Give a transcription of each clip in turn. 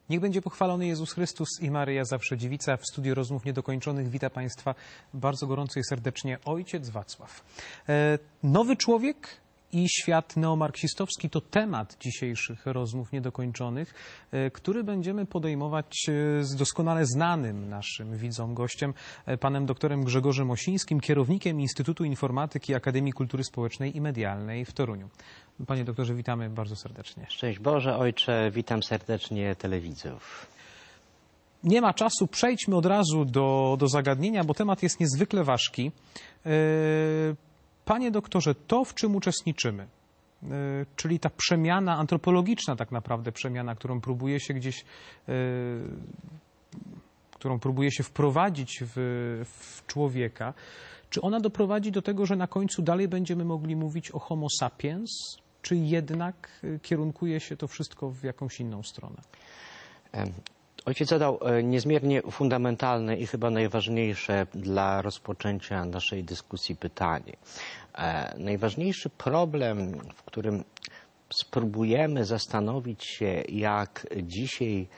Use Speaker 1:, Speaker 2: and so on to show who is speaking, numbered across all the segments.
Speaker 1: Niech będzie pochwalony Jezus Chrystus i Maryja Zawsze Dziewica. W studiu Rozmów Niedokończonych wita Państwa bardzo gorąco i serdecznie ojciec Wacław. Nowy człowiek i świat neomarksistowski to temat dzisiejszych Rozmów Niedokończonych, który będziemy podejmować z doskonale znanym naszym widzom gościem, panem doktorem Grzegorzem Osińskim, kierownikiem Instytutu Informatyki Akademii Kultury Społecznej i Medialnej w Toruniu. Panie doktorze, witamy bardzo serdecznie.
Speaker 2: Szczęść Boże, ojcze, witam serdecznie telewidzów.
Speaker 1: Nie ma czasu, przejdźmy od razu do zagadnienia, bo temat jest niezwykle ważki. Panie doktorze, to, w czym uczestniczymy, czyli ta przemiana antropologiczna tak naprawdę, przemiana, którą próbuje się wprowadzić w człowieka, czy ona doprowadzi do tego, że na końcu dalej będziemy mogli mówić o homo sapiens, czy jednak kierunkuje się to wszystko w jakąś inną stronę?
Speaker 2: Ojciec zadał niezmiernie fundamentalne i chyba najważniejsze dla rozpoczęcia naszej dyskusji pytanie. Najważniejszy problem, w którym spróbujemy zastanowić się, jak dzisiaj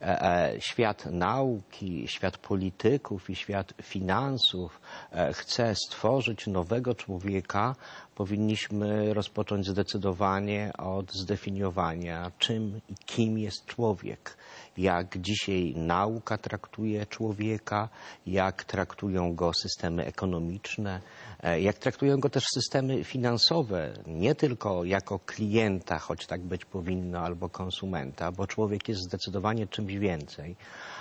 Speaker 2: świat nauki, świat polityków i świat finansów chce stworzyć nowego człowieka, powinniśmy rozpocząć zdecydowanie od zdefiniowania, czym i kim jest człowiek. Jak dzisiaj nauka traktuje człowieka, jak traktują go systemy ekonomiczne, jak traktują go też systemy finansowe, nie tylko jako klienta, choć tak być powinno, albo konsumenta, bo człowiek jest zdecydowanie czymś więcej.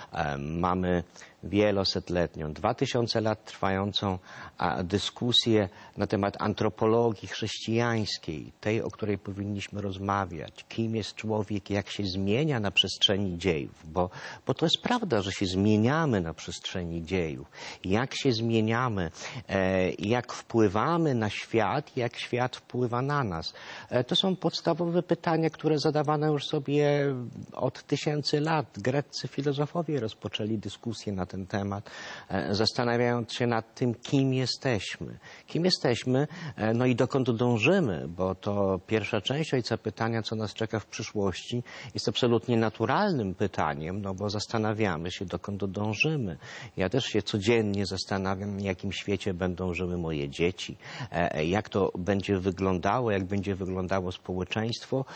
Speaker 2: Mamy wielosetletnią, 2000 lat trwającą dyskusję na temat antropologii chrześcijańskiej, tej, o której powinniśmy rozmawiać. Kim jest człowiek, jak się zmienia na przestrzeni dziejów, bo to jest prawda, że się zmieniamy na przestrzeni dziejów. Jak się zmieniamy, jak wpływamy na świat, jak świat wpływa na nas. To są podstawowe pytania, które zadawane już sobie od tysięcy lat. Greccy filozofowie rozpoczęli dyskusję na ten temat, zastanawiając się nad tym, kim jesteśmy. Kim jesteśmy, no i dokąd dążymy, bo to pierwsza część ojca pytania, co nas czeka w przyszłości, jest absolutnie naturalnym pytaniem, no bo zastanawiamy się, dokąd dążymy. Ja też się codziennie zastanawiam, w jakim świecie będą żyły moje dzieci, jak to będzie wyglądało, jak będzie wyglądało społeczeństwo,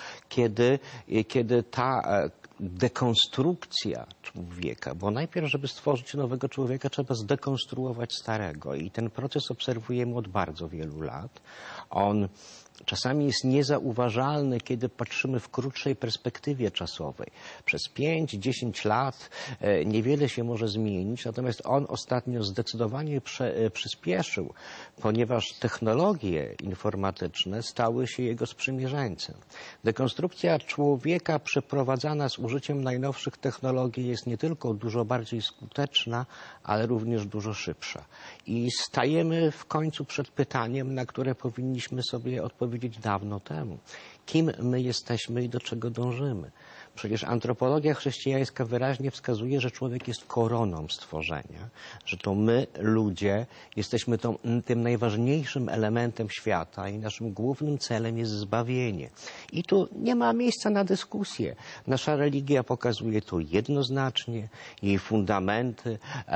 Speaker 2: kiedy ta dekonstrukcja człowieka, bo najpierw, żeby stworzyć nowego człowieka, trzeba zdekonstruować starego i ten proces obserwujemy od bardzo wielu lat. On czasami jest niezauważalny, kiedy patrzymy w krótszej perspektywie czasowej. Przez 5-10 lat niewiele się może zmienić, natomiast on ostatnio zdecydowanie przyspieszył, ponieważ technologie informatyczne stały się jego sprzymierzeńcem. Dekonstrukcja człowieka przeprowadzana z użyciem najnowszych technologii jest nie tylko dużo bardziej skuteczna, ale również dużo szybsza. I stajemy w końcu przed pytaniem, na które powinniśmy sobie odpowiedzieć dawno temu. Kim my jesteśmy i do czego dążymy? Przecież antropologia chrześcijańska wyraźnie wskazuje, że człowiek jest koroną stworzenia, że to my, ludzie, jesteśmy tym najważniejszym elementem świata i naszym głównym celem jest zbawienie. I tu nie ma miejsca na dyskusję. Nasza religia pokazuje to jednoznacznie, jej fundamenty,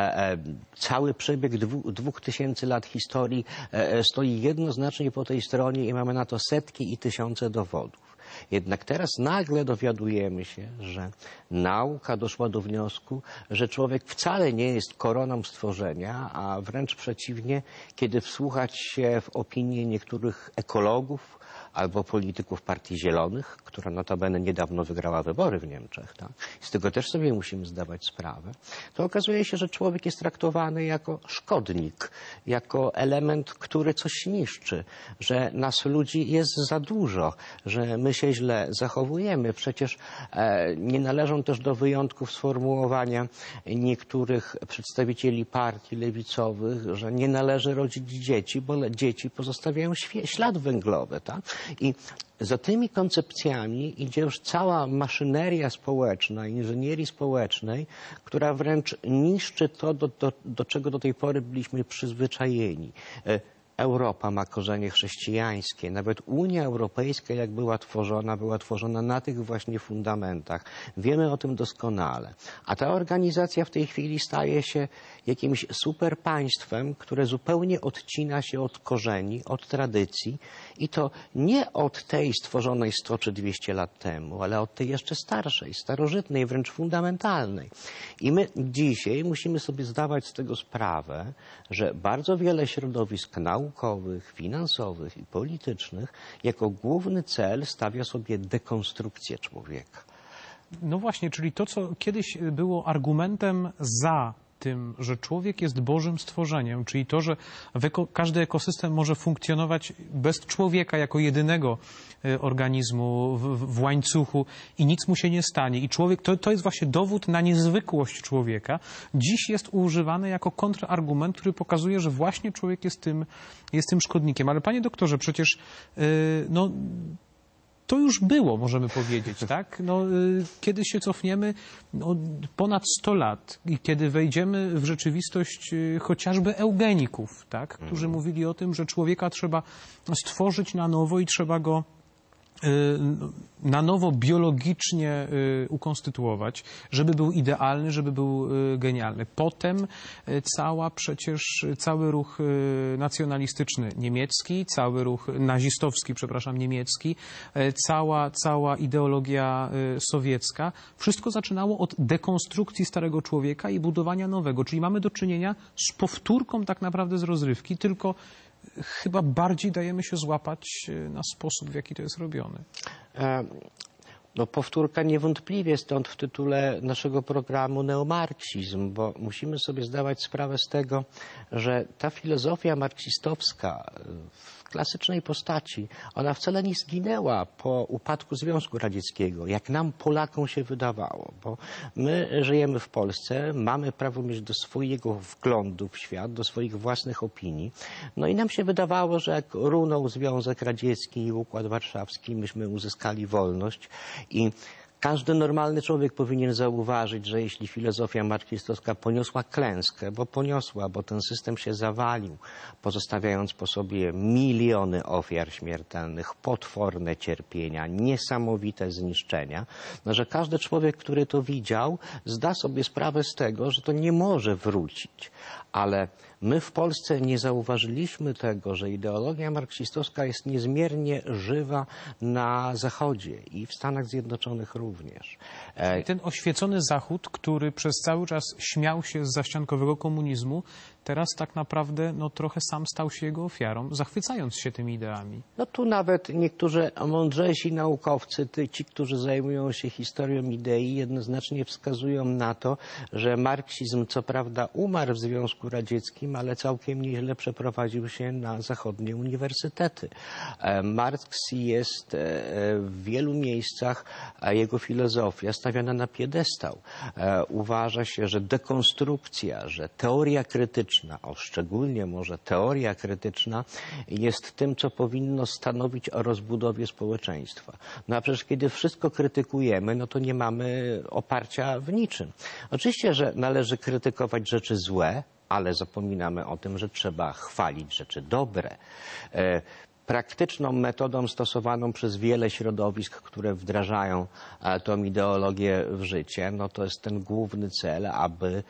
Speaker 2: cały przebieg 2000 lat historii stoi jednoznacznie po tej stronie i mamy na to setki i tysiące dowodów. Jednak teraz nagle dowiadujemy się, że nauka doszła do wniosku, że człowiek wcale nie jest koroną stworzenia, a wręcz przeciwnie, kiedy wsłuchać się w opinie niektórych ekologów albo polityków Partii Zielonych, która notabene niedawno wygrała wybory w Niemczech, tak? Z tego też sobie musimy zdawać sprawę, to okazuje się, że człowiek jest traktowany jako szkodnik, jako element, który coś niszczy, że nas ludzi jest za dużo, że my się źle zachowujemy. Przecież nie należą też do wyjątków sformułowania niektórych przedstawicieli partii lewicowych, że nie należy rodzić dzieci, bo dzieci pozostawiają ślad węglowy, tak? I za tymi koncepcjami idzie już cała maszyneria społeczna, inżynierii społecznej, która wręcz niszczy to, do czego do tej pory byliśmy przyzwyczajeni. Europa ma korzenie chrześcijańskie. Nawet Unia Europejska, jak była tworzona na tych właśnie fundamentach. Wiemy o tym doskonale. A ta organizacja w tej chwili staje się jakimś super państwem, które zupełnie odcina się od korzeni, od tradycji i to nie od tej stworzonej 100 czy 200 lat temu, ale od tej jeszcze starszej, starożytnej, wręcz fundamentalnej. I my dzisiaj musimy sobie zdawać z tego sprawę, że bardzo wiele środowisk naukowych, finansowych i politycznych jako główny cel stawia sobie dekonstrukcję człowieka.
Speaker 1: No właśnie, czyli to, co kiedyś było argumentem za tym, że człowiek jest Bożym stworzeniem, czyli to, że każdy ekosystem może funkcjonować bez człowieka jako jedynego organizmu w łańcuchu i nic mu się nie stanie. I człowiek, to jest właśnie dowód na niezwykłość człowieka. Dziś jest używany jako kontrargument, który pokazuje, że właśnie człowiek jest tym szkodnikiem. Ale panie doktorze, przecież no, to już było, możemy powiedzieć, tak? No, kiedy się cofniemy ponad 100 lat i kiedy wejdziemy w rzeczywistość chociażby eugeników, tak? Którzy mówili o tym, że człowieka trzeba stworzyć na nowo i trzeba go na nowo biologicznie ukonstytuować, żeby był idealny, żeby był genialny. Potem cały ruch nacjonalistyczny niemiecki, cały ruch nazistowski, przepraszam, niemiecki, cała ideologia sowiecka, wszystko zaczynało od dekonstrukcji starego człowieka i budowania nowego, czyli mamy do czynienia z powtórką tak naprawdę z rozrywki, tylko chyba bardziej dajemy się złapać na sposób, w jaki to jest robione.
Speaker 2: No, powtórka niewątpliwie, stąd w tytule naszego programu neomarksizm, bo musimy sobie zdawać sprawę z tego, że ta filozofia marksistowska w klasycznej postaci, ona wcale nie zginęła po upadku Związku Radzieckiego, jak nam Polakom się wydawało, bo my żyjemy w Polsce, mamy prawo mieć do swojego wglądu w świat, do swoich własnych opinii, no i nam się wydawało, że jak runął Związek Radziecki i Układ Warszawski, myśmy uzyskali wolność i każdy normalny człowiek powinien zauważyć, że jeśli filozofia marksistowska poniosła klęskę, bo poniosła, bo ten system się zawalił, pozostawiając po sobie miliony ofiar śmiertelnych, potworne cierpienia, niesamowite zniszczenia, no, że każdy człowiek, który to widział, zda sobie sprawę z tego, że to nie może wrócić. Ale my w Polsce nie zauważyliśmy tego, że ideologia marksistowska jest niezmiernie żywa na Zachodzie i w Stanach Zjednoczonych również.
Speaker 1: Czyli ten oświecony Zachód, który przez cały czas śmiał się z zaściankowego komunizmu, teraz tak naprawdę trochę sam stał się jego ofiarą, zachwycając się tymi ideami.
Speaker 2: No tu nawet niektórzy mądrzejsi naukowcy, ci, którzy zajmują się historią idei, jednoznacznie wskazują na to, że marksizm co prawda umarł w Związku Radzieckim, ale całkiem nieźle przeprowadził się na zachodnie uniwersytety. Marks jest w wielu miejscach, a jego filozofia stawiana na piedestał. Uważa się, że dekonstrukcja, że teoria krytyczna, szczególnie może teoria krytyczna, jest tym, co powinno stanowić o rozbudowie społeczeństwa. No a przecież kiedy wszystko krytykujemy, no to nie mamy oparcia w niczym. Oczywiście, że należy krytykować rzeczy złe, ale zapominamy o tym, że trzeba chwalić rzeczy dobre. Praktyczną metodą stosowaną przez wiele środowisk, które wdrażają tą ideologię w życie, no to jest ten główny cel, aby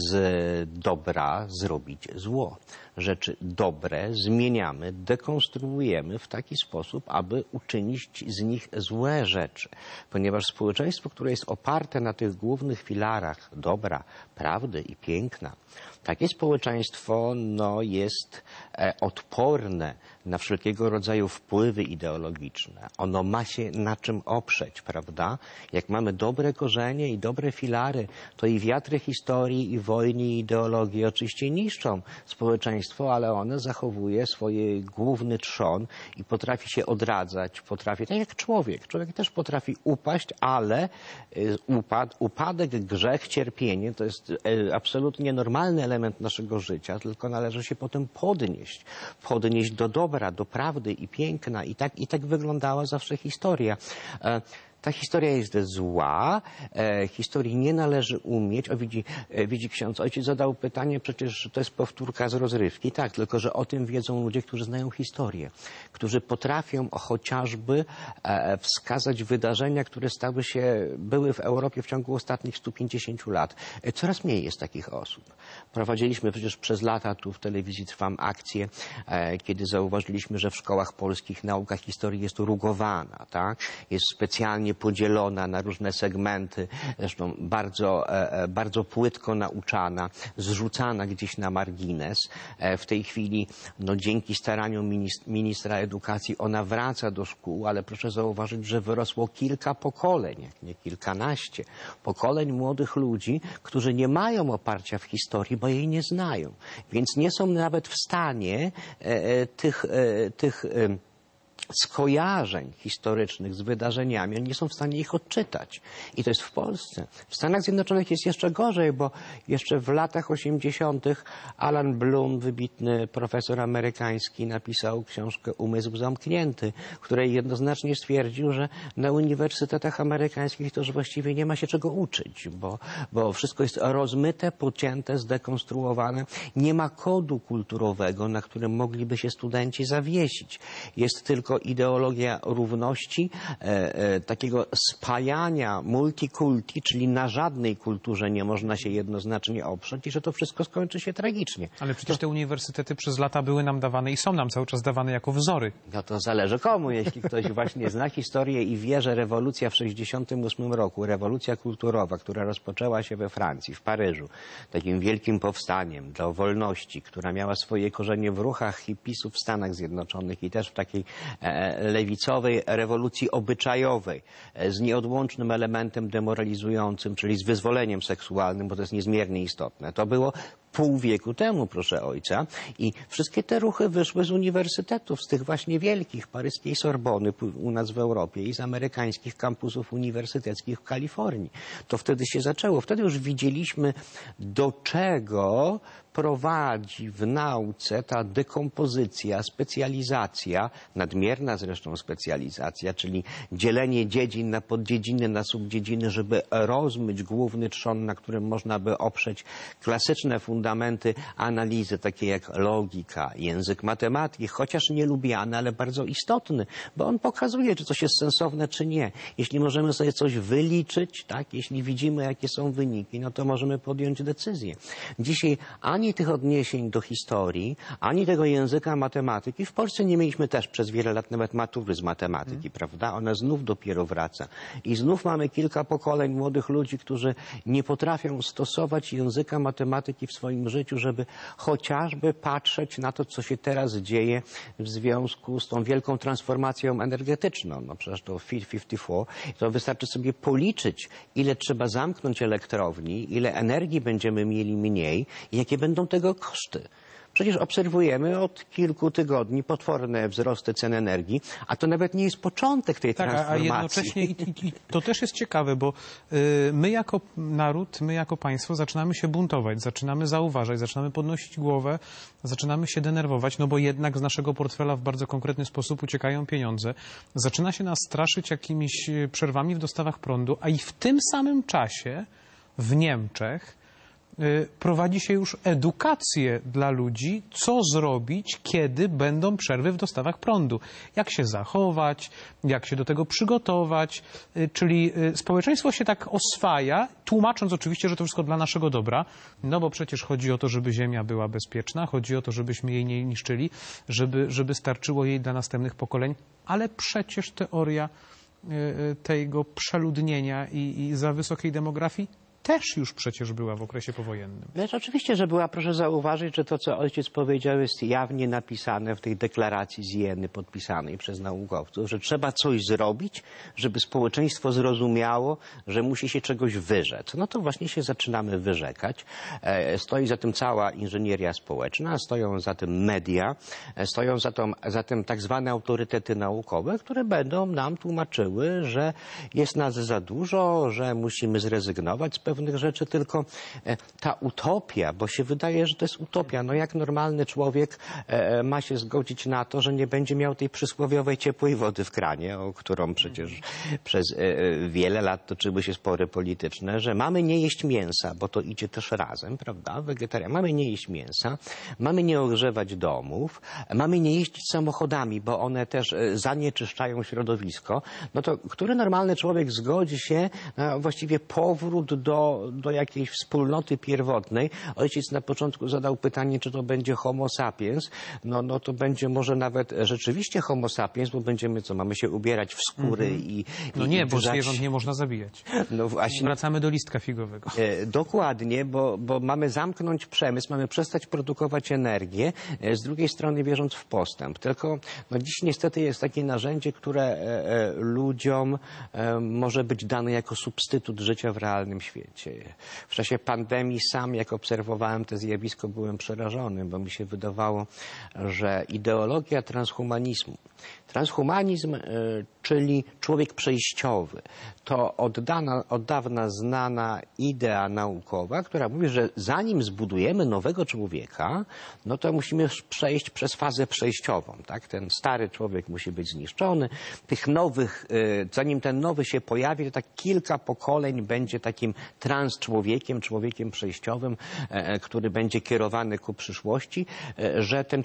Speaker 2: z dobra zrobić zło. Rzeczy dobre zmieniamy, dekonstruujemy w taki sposób, aby uczynić z nich złe rzeczy. Ponieważ społeczeństwo, które jest oparte na tych głównych filarach dobra, prawdy i piękna, takie społeczeństwo jest odporne na wszelkiego rodzaju wpływy ideologiczne. Ono ma się na czym oprzeć, prawda? Jak mamy dobre korzenie i dobre filary, to i wiatry historii, i wojny, i ideologii oczywiście niszczą społeczeństwo, ale one zachowuje swój główny trzon i potrafi się odradzać, potrafi, tak jak człowiek. Człowiek też potrafi upaść, ale upadek, grzech, cierpienie to jest absolutnie normalny element naszego życia, tylko należy się potem podnieść do dobra, do prawdy i piękna. I tak wyglądała zawsze historia. Ta historia jest zła, historii nie należy umieć. Widzi ksiądz, ojciec zadał pytanie, przecież to jest powtórka z rozrywki. Tak, tylko że o tym wiedzą ludzie, którzy znają historię, którzy potrafią chociażby wskazać wydarzenia, które były w Europie w ciągu ostatnich 150 lat. Coraz mniej jest takich osób. Prowadziliśmy przecież przez lata tu w telewizji Trwam akcję, kiedy zauważyliśmy, że w szkołach polskich nauka historii jest rugowana, tak? Jest specjalnie podzielona na różne segmenty, zresztą bardzo płytko nauczana, zrzucana gdzieś na margines. W tej chwili, dzięki staraniom ministra edukacji, ona wraca do szkół, ale proszę zauważyć, że wyrosło kilka pokoleń, jak nie kilkanaście pokoleń młodych ludzi, którzy nie mają oparcia w historii, bo jej nie znają. Więc nie są nawet w stanie tych skojarzeń historycznych z wydarzeniami, oni nie są w stanie ich odczytać. I to jest w Polsce. W Stanach Zjednoczonych jest jeszcze gorzej, bo jeszcze w latach 80. Alan Bloom, wybitny profesor amerykański, napisał książkę Umysł zamknięty, w której jednoznacznie stwierdził, że na uniwersytetach amerykańskich to już właściwie nie ma się czego uczyć, bo wszystko jest rozmyte, pocięte, zdekonstruowane. Nie ma kodu kulturowego, na którym mogliby się studenci zawiesić. Jest tylko ideologia równości, takiego spajania multikulti, czyli na żadnej kulturze nie można się jednoznacznie oprzeć i że to wszystko skończy się tragicznie.
Speaker 1: Ale przecież te uniwersytety przez lata były nam dawane i są nam cały czas dawane jako wzory.
Speaker 2: No to zależy komu. Jeśli ktoś właśnie zna historię i wie, że rewolucja w 1968 roku, rewolucja kulturowa, która rozpoczęła się we Francji, w Paryżu, takim wielkim powstaniem dla wolności, która miała swoje korzenie w ruchach hipisów w Stanach Zjednoczonych i też w takiej lewicowej rewolucji obyczajowej z nieodłącznym elementem demoralizującym, czyli z wyzwoleniem seksualnym, bo to jest niezmiernie istotne. To było pół wieku temu, proszę ojca, i wszystkie te ruchy wyszły z uniwersytetów, z tych właśnie wielkich, paryskiej Sorbony u nas w Europie i z amerykańskich kampusów uniwersyteckich w Kalifornii. To wtedy się zaczęło. Wtedy już widzieliśmy, do czego prowadzi w nauce ta dekompozycja, specjalizacja, nadmierna zresztą specjalizacja, czyli dzielenie dziedzin na poddziedziny, na subdziedziny, żeby rozmyć główny trzon, na którym można by oprzeć klasyczne fundamenty analizy, takie jak logika, język matematyki, chociaż nielubiany, ale bardzo istotny, bo on pokazuje, czy coś jest sensowne, czy nie. Jeśli możemy sobie coś wyliczyć, tak, jeśli widzimy, jakie są wyniki, no to możemy podjąć decyzję. Dzisiaj ani tych odniesień do historii, ani tego języka matematyki. W Polsce nie mieliśmy też przez wiele lat nawet matury z matematyki, prawda? Ona znów dopiero wraca. I znów mamy kilka pokoleń młodych ludzi, którzy nie potrafią stosować języka matematyki w swoim życiu, żeby chociażby patrzeć na to, co się teraz dzieje w związku z tą wielką transformacją energetyczną. No przecież to Fit 54, to wystarczy sobie policzyć, ile trzeba zamknąć elektrowni, ile energii będziemy mieli mniej i jakie będą tego koszty. Przecież obserwujemy od kilku tygodni potworne wzrosty cen energii, a to nawet nie jest początek tej transformacji.
Speaker 1: A jednocześnie i to też jest ciekawe, bo my jako naród, my jako państwo zaczynamy się buntować, zaczynamy zauważać, zaczynamy podnosić głowę, zaczynamy się denerwować, no bo jednak z naszego portfela w bardzo konkretny sposób uciekają pieniądze. Zaczyna się nas straszyć jakimiś przerwami w dostawach prądu, a i w tym samym czasie w Niemczech prowadzi się już edukację dla ludzi, co zrobić, kiedy będą przerwy w dostawach prądu. Jak się zachować, jak się do tego przygotować. Czyli społeczeństwo się tak oswaja, tłumacząc oczywiście, że to wszystko dla naszego dobra, no bo przecież chodzi o to, żeby ziemia była bezpieczna, chodzi o to, żebyśmy jej nie niszczyli, żeby starczyło jej dla następnych pokoleń, ale przecież teoria tego przeludnienia i za wysokiej demografii też już przecież była w okresie powojennym.
Speaker 2: Lecz oczywiście, że była. Proszę zauważyć, że to, co ojciec powiedział, jest jawnie napisane w tej deklaracji z Jeny podpisanej przez naukowców, że trzeba coś zrobić, żeby społeczeństwo zrozumiało, że musi się czegoś wyrzec. No to właśnie się zaczynamy wyrzekać. Stoi za tym cała inżynieria społeczna, stoją za tym media, stoją za tym tak zwane autorytety naukowe, które będą nam tłumaczyły, że jest nas za dużo, że musimy zrezygnować z pewnych pewnych rzeczy, tylko ta utopia, bo się wydaje, że to jest utopia. No jak normalny człowiek ma się zgodzić na to, że nie będzie miał tej przysłowiowej ciepłej wody w kranie, o którą przecież przez wiele lat toczyły się spory polityczne, że mamy nie jeść mięsa, bo to idzie też razem, prawda? Mamy nie jeść mięsa, mamy nie ogrzewać domów, mamy nie jeździć samochodami, bo one też zanieczyszczają środowisko. No to który normalny człowiek zgodzi się na właściwie powrót do jakiejś wspólnoty pierwotnej? Ojciec na początku zadał pytanie, czy to będzie homo sapiens. No to będzie może nawet rzeczywiście homo sapiens, bo będziemy mamy się ubierać w skóry i
Speaker 1: No nie, bo zwierząt nie można zabijać.
Speaker 2: No właśnie.
Speaker 1: Wracamy do listka figowego.
Speaker 2: Dokładnie, bo mamy zamknąć przemysł, mamy przestać produkować energię, z drugiej strony wierząc w postęp. Tylko dziś niestety jest takie narzędzie, które ludziom może być dane jako substytut życia w realnym świecie. W czasie pandemii sam, jak obserwowałem to zjawisko, byłem przerażony, bo mi się wydawało, że ideologia transhumanizm, czyli człowiek przejściowy, to od dawna znana idea naukowa, która mówi, że zanim zbudujemy nowego człowieka, no to musimy przejść przez fazę przejściową. Tak? Ten stary człowiek musi być zniszczony. Tych nowych, zanim ten nowy się pojawi, to tak kilka pokoleń będzie takim człowiekiem przejściowym, który będzie kierowany ku przyszłości, że ten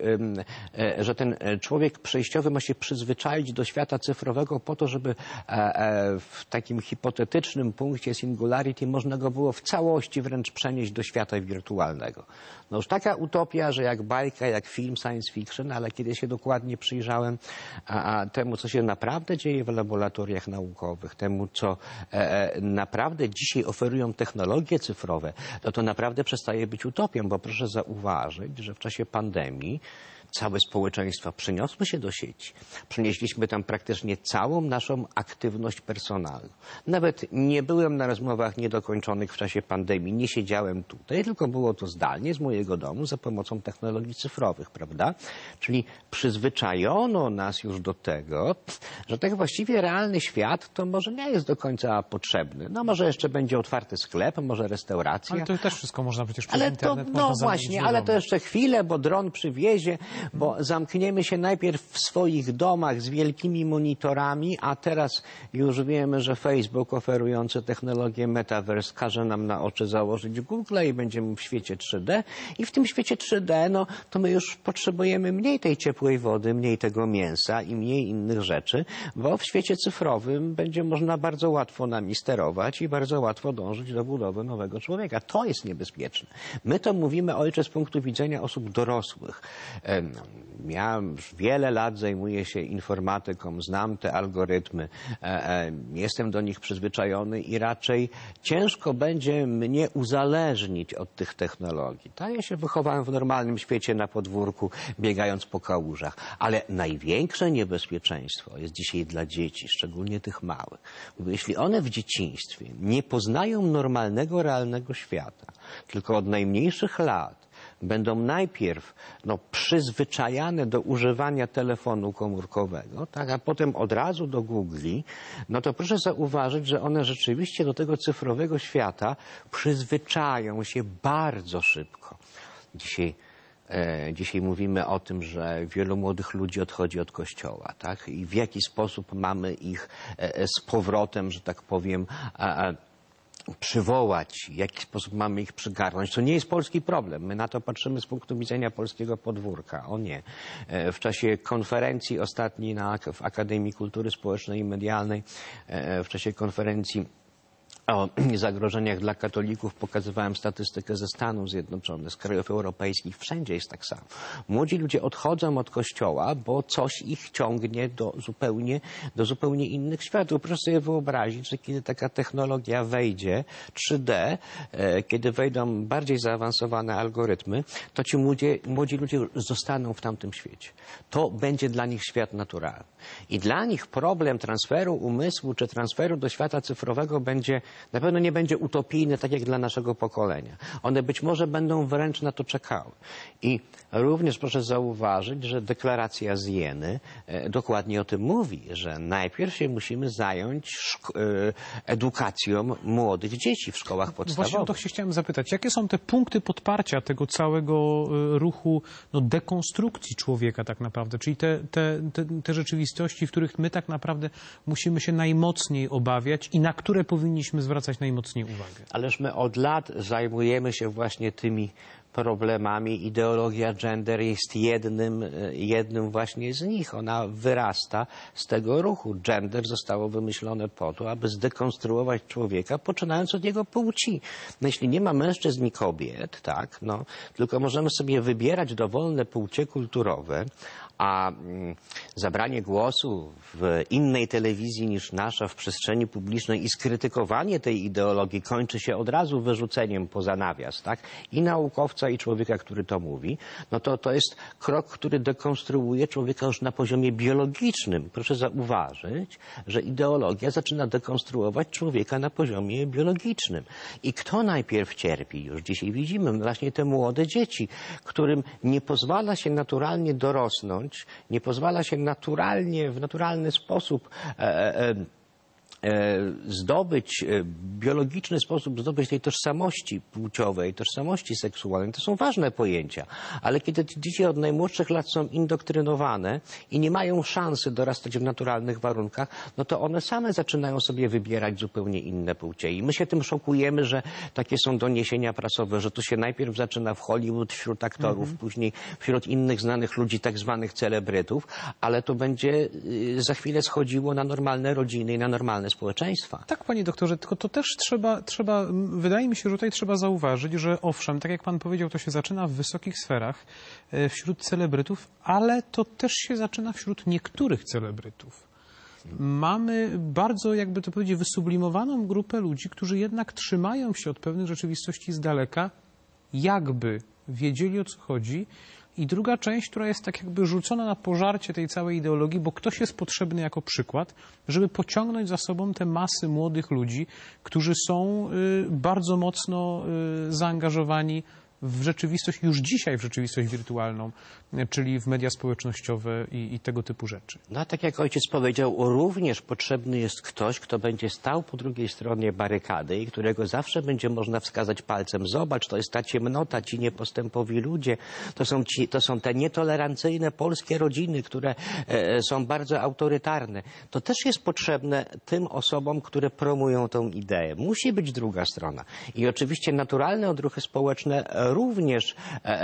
Speaker 2: człowiek przejściowy ma się przyzwyczaić do świata cyfrowego po to, żeby w takim hipotetycznym punkcie singularity można go było w całości wręcz przenieść do świata wirtualnego. No już taka utopia, że jak bajka, jak film science fiction, ale kiedy się dokładnie przyjrzałem temu, co się naprawdę dzieje w laboratoriach naukowych, temu, co naprawdę dzisiaj oferują technologie cyfrowe, to naprawdę przestaje być utopią, bo proszę zauważyć, że w czasie pandemii całe społeczeństwa przeniosły się do sieci. Przenieśliśmy tam praktycznie całą naszą aktywność personalną. Nawet nie byłem na rozmowach niedokończonych w czasie pandemii, nie siedziałem tutaj, tylko było to zdalnie z mojego domu za pomocą technologii cyfrowych, prawda? Czyli przyzwyczajono nas już do tego, że tak właściwie realny świat to może nie jest do końca potrzebny. No może jeszcze będzie otwarty sklep, może restauracja.
Speaker 1: Ale to też wszystko można przecież przez
Speaker 2: ale
Speaker 1: internet.
Speaker 2: No właśnie, ale to jeszcze chwilę, bo dron przywiezie, bo zamkniemy się najpierw w swoich domach z wielkimi monitorami, a teraz już wiemy, że Facebook oferujący technologię Metaverse każe nam na oczy założyć Google i będziemy w świecie 3D. I w tym świecie 3D, to my już potrzebujemy mniej tej ciepłej wody, mniej tego mięsa i mniej innych rzeczy, bo w świecie cyfrowym będzie można bardzo łatwo nami sterować i bardzo łatwo dążyć do budowy nowego człowieka. To jest niebezpieczne. My to mówimy, ojcze, z punktu widzenia osób dorosłych. Ja już wiele lat zajmuję się informatyką, znam te algorytmy, jestem do nich przyzwyczajony i raczej ciężko będzie mnie uzależnić od tych technologii. Tak? Ja się wychowałem w normalnym świecie na podwórku, biegając po kałużach, ale największe niebezpieczeństwo jest dzisiaj dla dzieci, szczególnie tych małych. Bo jeśli one w dzieciństwie nie poznają normalnego, realnego świata, tylko od najmniejszych lat będą najpierw przyzwyczajane do używania telefonu komórkowego, tak, a potem od razu do Googli, to proszę zauważyć, że one rzeczywiście do tego cyfrowego świata przyzwyczają się bardzo szybko. Dzisiaj mówimy o tym, że wielu młodych ludzi odchodzi od kościoła, tak? I w jaki sposób mamy ich z powrotem, że tak powiem, przywołać, w jaki sposób mamy ich przygarnąć. To nie jest polski problem. My na to patrzymy z punktu widzenia polskiego podwórka. O nie. W czasie konferencji ostatniej w Akademii Kultury Społecznej i Medialnej, w czasie konferencji o zagrożeniach dla katolików pokazywałem statystykę ze Stanów Zjednoczonych, z krajów europejskich. Wszędzie jest tak samo. Młodzi ludzie odchodzą od kościoła, bo coś ich ciągnie do zupełnie innych światów. Proszę sobie wyobrazić, że kiedy taka technologia wejdzie, 3D, kiedy wejdą bardziej zaawansowane algorytmy, to ci młodzi ludzie zostaną w tamtym świecie. To będzie dla nich świat naturalny. I dla nich problem transferu umysłu czy transferu do świata cyfrowego będzie Na pewno nie będzie utopijne, tak jak dla naszego pokolenia. One być może będą wręcz na to czekały. I również proszę zauważyć, że deklaracja z Jeny dokładnie o tym mówi, że najpierw się musimy zająć edukacją młodych dzieci w szkołach podstawowych.
Speaker 1: Właśnie o to chciałem zapytać. Jakie są te punkty podparcia tego całego ruchu dekonstrukcji człowieka tak naprawdę? Czyli te rzeczywistości, w których my tak naprawdę musimy się najmocniej obawiać i na które powinniśmy zwracać najmocniej uwagę.
Speaker 2: Ależ my od lat zajmujemy się właśnie tymi problemami. Ideologia gender jest jednym właśnie z nich. Ona wyrasta z tego ruchu. Gender zostało wymyślone po to, aby zdekonstruować człowieka, poczynając od jego płci. No, jeśli nie ma mężczyzn i kobiet, tak, no, tylko możemy sobie wybierać dowolne płcie kulturowe, a zabranie głosu w innej telewizji niż nasza w przestrzeni publicznej i skrytykowanie tej ideologii kończy się od razu wyrzuceniem poza nawias, tak? I naukowca, i człowieka, który to mówi, no to jest krok, który dekonstruuje człowieka już na poziomie biologicznym. Proszę zauważyć, że ideologia zaczyna dekonstruować człowieka na poziomie biologicznym. I kto najpierw cierpi? Już dzisiaj widzimy właśnie te młode dzieci, którym nie pozwala się naturalnie dorosnąć, nie pozwala się w naturalny sposób biologiczny sposób zdobyć tej tożsamości płciowej, tożsamości seksualnej. To są ważne pojęcia, ale kiedy dzieci od najmłodszych lat są indoktrynowane i nie mają szansy dorastać w naturalnych warunkach, no to one same zaczynają sobie wybierać zupełnie inne płcie. I my się tym szokujemy, że takie są doniesienia prasowe, że to się najpierw zaczyna w Hollywood wśród aktorów, później wśród innych znanych ludzi, tak zwanych celebrytów, ale to będzie za chwilę schodziło na normalne rodziny i na normalne społeczeństwa.
Speaker 1: Tak, panie doktorze, tylko to też trzeba, wydaje mi się, że tutaj trzeba zauważyć, że owszem, tak jak pan powiedział, to się zaczyna w wysokich sferach, wśród celebrytów, ale to też się zaczyna wśród niektórych celebrytów. Mamy bardzo, jakby to powiedzieć, wysublimowaną grupę ludzi, którzy jednak trzymają się od pewnych rzeczywistości z daleka, jakby wiedzieli, o co chodzi. I druga część, która jest tak jakby rzucona na pożarcie tej całej ideologii, bo ktoś jest potrzebny jako przykład, żeby pociągnąć za sobą te masy młodych ludzi, którzy są bardzo mocno zaangażowani w rzeczywistość, już dzisiaj w rzeczywistość wirtualną, czyli w media społecznościowe i tego typu rzeczy.
Speaker 2: No a tak jak ojciec powiedział, również potrzebny jest ktoś, kto będzie stał po drugiej stronie barykady i którego zawsze będzie można wskazać palcem. Zobacz, to jest ta ciemnota, ci niepostępowi ludzie, to są te nietolerancyjne polskie rodziny, które są bardzo autorytarne. To też jest potrzebne tym osobom, które promują tą ideę. Musi być druga strona. I oczywiście naturalne odruchy społeczne również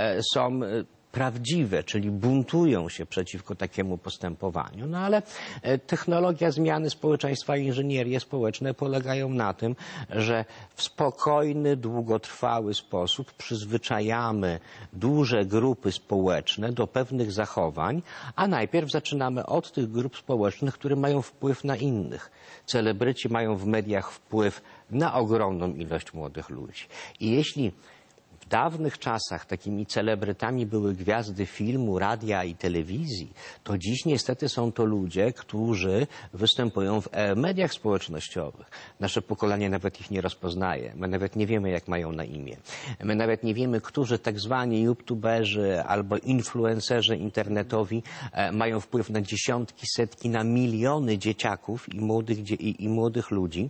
Speaker 2: są prawdziwe, czyli buntują się przeciwko takiemu postępowaniu. No ale technologia zmiany społeczeństwa i inżynierie społeczne polegają na tym, że w spokojny, długotrwały sposób przyzwyczajamy duże grupy społeczne do pewnych zachowań, a najpierw zaczynamy od tych grup społecznych, które mają wpływ na innych. Celebryci mają w mediach wpływ na ogromną ilość młodych ludzi. I jeśli w dawnych czasach takimi celebrytami były gwiazdy filmu, radia i telewizji, to dziś niestety są to ludzie, którzy występują w mediach społecznościowych. Nasze pokolenie nawet ich nie rozpoznaje. My nawet nie wiemy, jak mają na imię. My nawet nie wiemy, którzy tak zwani youtuberzy albo influencerzy internetowi mają wpływ na dziesiątki, setki, na miliony dzieciaków i młodych ludzi.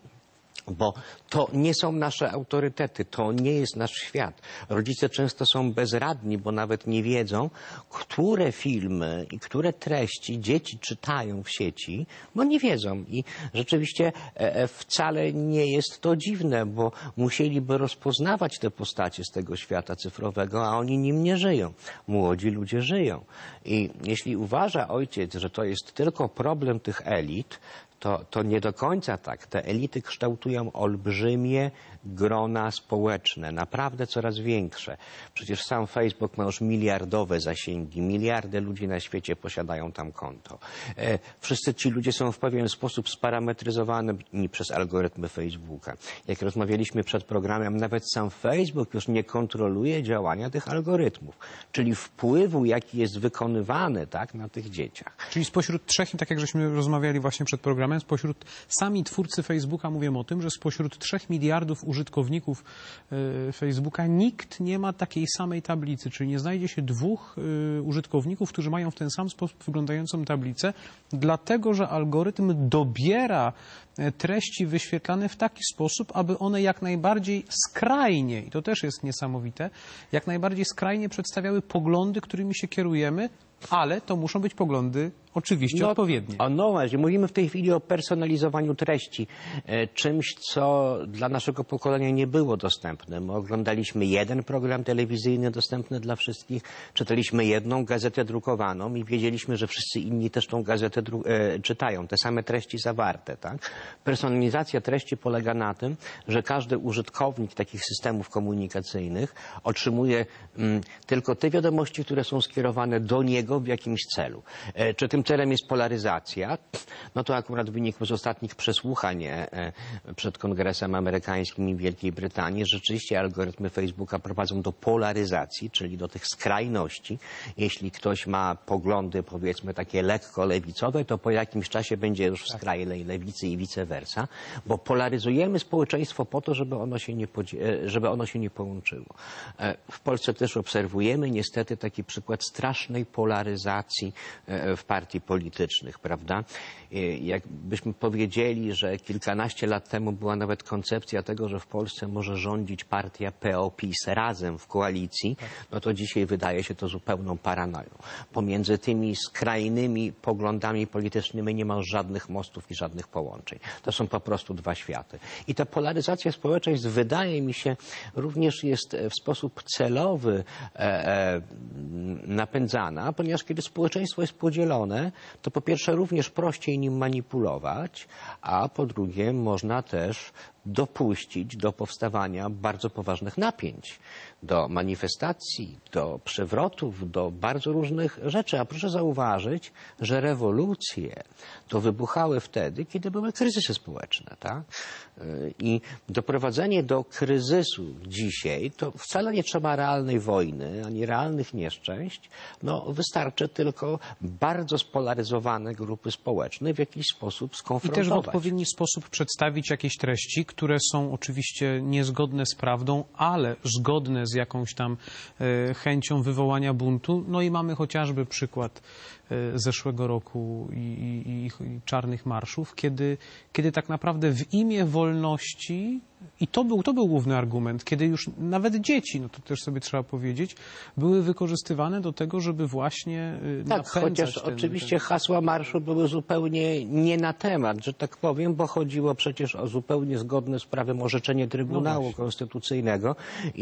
Speaker 2: Bo to nie są nasze autorytety, to nie jest nasz świat. Rodzice często są bezradni, bo nawet nie wiedzą, które filmy i które treści dzieci czytają w sieci, bo nie wiedzą. I rzeczywiście wcale nie jest to dziwne, bo musieliby rozpoznawać te postacie z tego świata cyfrowego, a oni nim nie żyją. Młodzi ludzie żyją. I jeśli uważa ojciec, że to jest tylko problem tych elit, to nie do końca tak. Te elity kształtują olbrzymie grona społeczne, naprawdę coraz większe. Przecież sam Facebook ma już miliardowe zasięgi, miliardy ludzi na świecie posiadają tam konto. Wszyscy ci ludzie są w pewien sposób sparametryzowani przez algorytmy Facebooka. Jak rozmawialiśmy przed programem, nawet sam Facebook już nie kontroluje działania tych algorytmów, czyli wpływu, jaki jest wykonywany, tak, na tych dzieciach.
Speaker 1: Czyli spośród trzech, tak jak żeśmy rozmawiali właśnie przed programem, Natomiast sami twórcy Facebooka mówią o tym, że spośród 3 miliardów użytkowników Facebooka nikt nie ma takiej samej tablicy, czyli nie znajdzie się 2 użytkowników, którzy mają w ten sam sposób wyglądającą tablicę, dlatego że algorytm dobiera treści wyświetlane w taki sposób, aby one jak najbardziej skrajnie, i to też jest niesamowite, jak najbardziej skrajnie przedstawiały poglądy, którymi się kierujemy, ale to muszą być poglądy oczywiście odpowiednie.
Speaker 2: No właśnie, mówimy w tej chwili o personalizowaniu treści, czymś, co dla naszego pokolenia nie było dostępne. My oglądaliśmy jeden program telewizyjny dostępny dla wszystkich, czytaliśmy jedną gazetę drukowaną i wiedzieliśmy, że wszyscy inni też tą gazetę czytają, te same treści zawarte. Tak? Personalizacja treści polega na tym, że każdy użytkownik takich systemów komunikacyjnych otrzymuje tylko te wiadomości, które są skierowane do niego w jakimś celu. Czy tym celem jest polaryzacja? No to akurat wynikło z ostatnich przesłuchań przed Kongresem Amerykańskim i Wielkiej Brytanii. Rzeczywiście algorytmy Facebooka prowadzą do polaryzacji, czyli do tych skrajności. Jeśli ktoś ma poglądy, powiedzmy, takie lekko lewicowe, to po jakimś czasie będzie już w skrajnej lewicy i vice versa, bo polaryzujemy społeczeństwo po to, żeby ono się nie połączyło. W Polsce też obserwujemy niestety taki przykład strasznej polaryzacji w partii politycznych, prawda? Jakbyśmy powiedzieli, że kilkanaście lat temu była nawet koncepcja tego, że w Polsce może rządzić partia PO-PiS razem w koalicji, no to dzisiaj wydaje się to zupełną paranoją. Pomiędzy tymi skrajnymi poglądami politycznymi nie ma żadnych mostów i żadnych połączeń. To są po prostu 2 światy. I ta polaryzacja społeczeństw, wydaje mi się, również jest w sposób celowy napędzana, ponieważ kiedy społeczeństwo jest podzielone, to po pierwsze również prościej nim manipulować, a po drugie można też dopuścić do powstawania bardzo poważnych napięć, do manifestacji, do przewrotów, do bardzo różnych rzeczy. A proszę zauważyć, że rewolucje to wybuchały wtedy, kiedy były kryzysy społeczne, tak? I doprowadzenie do kryzysu dzisiaj, to wcale nie trzeba realnej wojny, ani realnych nieszczęść. No, wystarczy tylko bardzo spolaryzowane grupy społeczne w jakiś sposób skonfrontować.
Speaker 1: I też w odpowiedni sposób przedstawić jakieś treści, które są oczywiście niezgodne z prawdą, ale zgodne z jakąś tam chęcią wywołania buntu. No i mamy chociażby przykład zeszłego roku i czarnych marszów, kiedy tak naprawdę w imię wolności, i to był główny argument, kiedy już nawet dzieci, no to też sobie trzeba powiedzieć, były wykorzystywane do tego, żeby właśnie
Speaker 2: napędzać. Chociaż oczywiście hasła marszu były zupełnie nie na temat, że tak powiem, bo chodziło przecież o zupełnie zgodne z prawem orzeczenie Trybunału Konstytucyjnego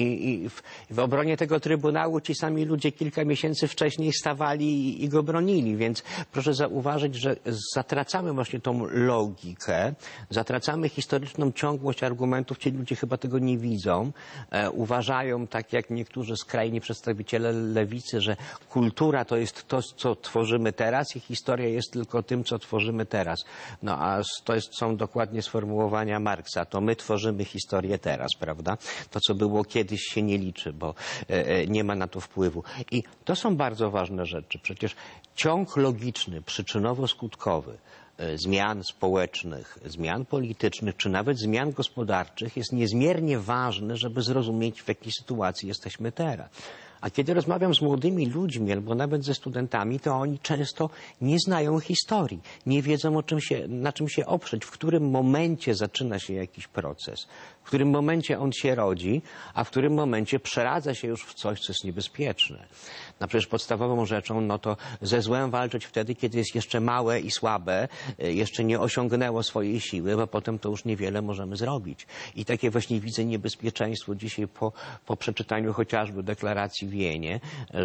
Speaker 2: i w obronie tego Trybunału ci sami ludzie kilka miesięcy wcześniej stawali i go bronili, więc proszę zauważyć, że zatracamy właśnie tą logikę, zatracamy historyczną ciągłość argumentów. Ci ludzie chyba tego nie widzą. Uważają, tak jak niektórzy skrajni przedstawiciele lewicy, że kultura to jest to, co tworzymy teraz i historia jest tylko tym, co tworzymy teraz. No a są dokładnie sformułowania Marksa. To my tworzymy historię teraz, prawda? To, co było kiedyś, się nie liczy, bo nie ma na to wpływu. I to są bardzo ważne rzeczy. Przecież ciąg logiczny, przyczynowo-skutkowy zmian społecznych, zmian politycznych, czy nawet zmian gospodarczych jest niezmiernie ważny, żeby zrozumieć, w jakiej sytuacji jesteśmy teraz. A kiedy rozmawiam z młodymi ludźmi albo nawet ze studentami, to oni często nie znają historii, nie wiedzą na czym się oprzeć, w którym momencie zaczyna się jakiś proces, w którym momencie on się rodzi, a w którym momencie przeradza się już w coś, co jest niebezpieczne. No przecież podstawową rzeczą, no to ze złem walczyć wtedy, kiedy jest jeszcze małe i słabe, jeszcze nie osiągnęło swojej siły, bo potem to już niewiele możemy zrobić. I takie właśnie widzę niebezpieczeństwo dzisiaj po przeczytaniu chociażby deklaracji w Wienie,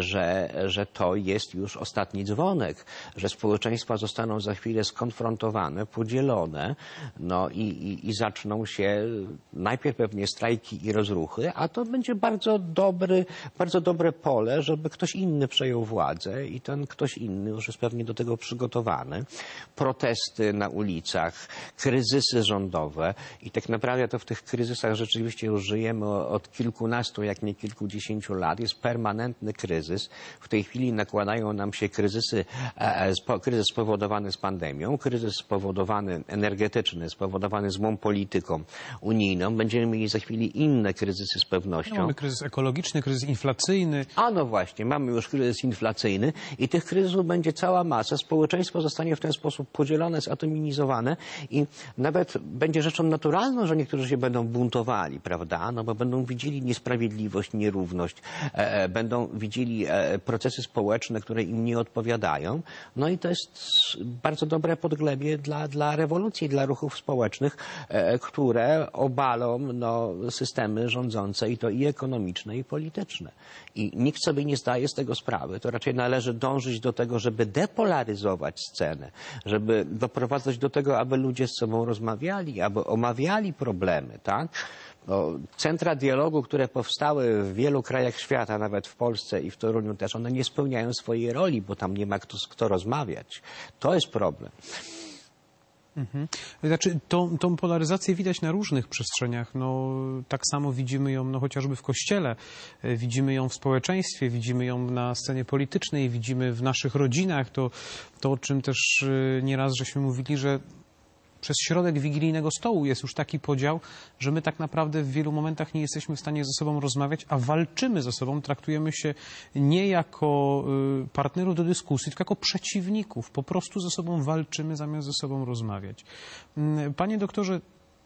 Speaker 2: że to jest już ostatni dzwonek, że społeczeństwa zostaną za chwilę skonfrontowane, podzielone, no i zaczną się najpierw pewnie strajki i rozruchy, a to będzie bardzo dobre pole, żeby ktoś inny przejął władzę i ten ktoś inny już jest pewnie do tego przygotowany. Protesty na ulicach, kryzysy rządowe i tak naprawdę to w tych kryzysach rzeczywiście już żyjemy od kilkunastu, jak nie kilkudziesięciu lat. Jest permanentny kryzys. W tej chwili nakładają nam się kryzys spowodowany z pandemią, kryzys spowodowany energetyczny, spowodowany złą polityką unijną. Będziemy mieli za chwilę inne kryzysy z pewnością.
Speaker 1: Mamy kryzys ekologiczny, kryzys inflacyjny.
Speaker 2: A no właśnie, mamy już kryzys inflacyjny i tych kryzysów będzie cała masa. Społeczeństwo zostanie w ten sposób podzielone, zatominizowane i nawet będzie rzeczą naturalną, że niektórzy się będą buntowali, prawda? No bo będą widzieli niesprawiedliwość, nierówność, będą widzieli procesy społeczne, które im nie odpowiadają. No i to jest bardzo dobre podglebie dla rewolucji, dla ruchów społecznych, które obalą systemy rządzące i to i ekonomiczne, i polityczne. I nikt sobie nie zdaje z tego sprawy. To raczej należy dążyć do tego, żeby depolaryzować scenę, żeby doprowadzać do tego, aby ludzie z sobą rozmawiali, aby omawiali problemy, tak? Centra dialogu, które powstały w wielu krajach świata, nawet w Polsce i w Toruniu też, one nie spełniają swojej roli, bo tam nie ma kto rozmawiać. To jest problem.
Speaker 1: Znaczy, tą polaryzację widać na różnych przestrzeniach. Tak samo widzimy ją chociażby w Kościele, widzimy ją w społeczeństwie, widzimy ją na scenie politycznej, widzimy w naszych rodzinach. To o czym też nieraz żeśmy mówili, że przez środek wigilijnego stołu jest już taki podział, że my tak naprawdę w wielu momentach nie jesteśmy w stanie ze sobą rozmawiać, a walczymy ze sobą, traktujemy się nie jako partnerów do dyskusji, tylko jako przeciwników. Po prostu ze sobą walczymy, zamiast ze sobą rozmawiać. Panie doktorze,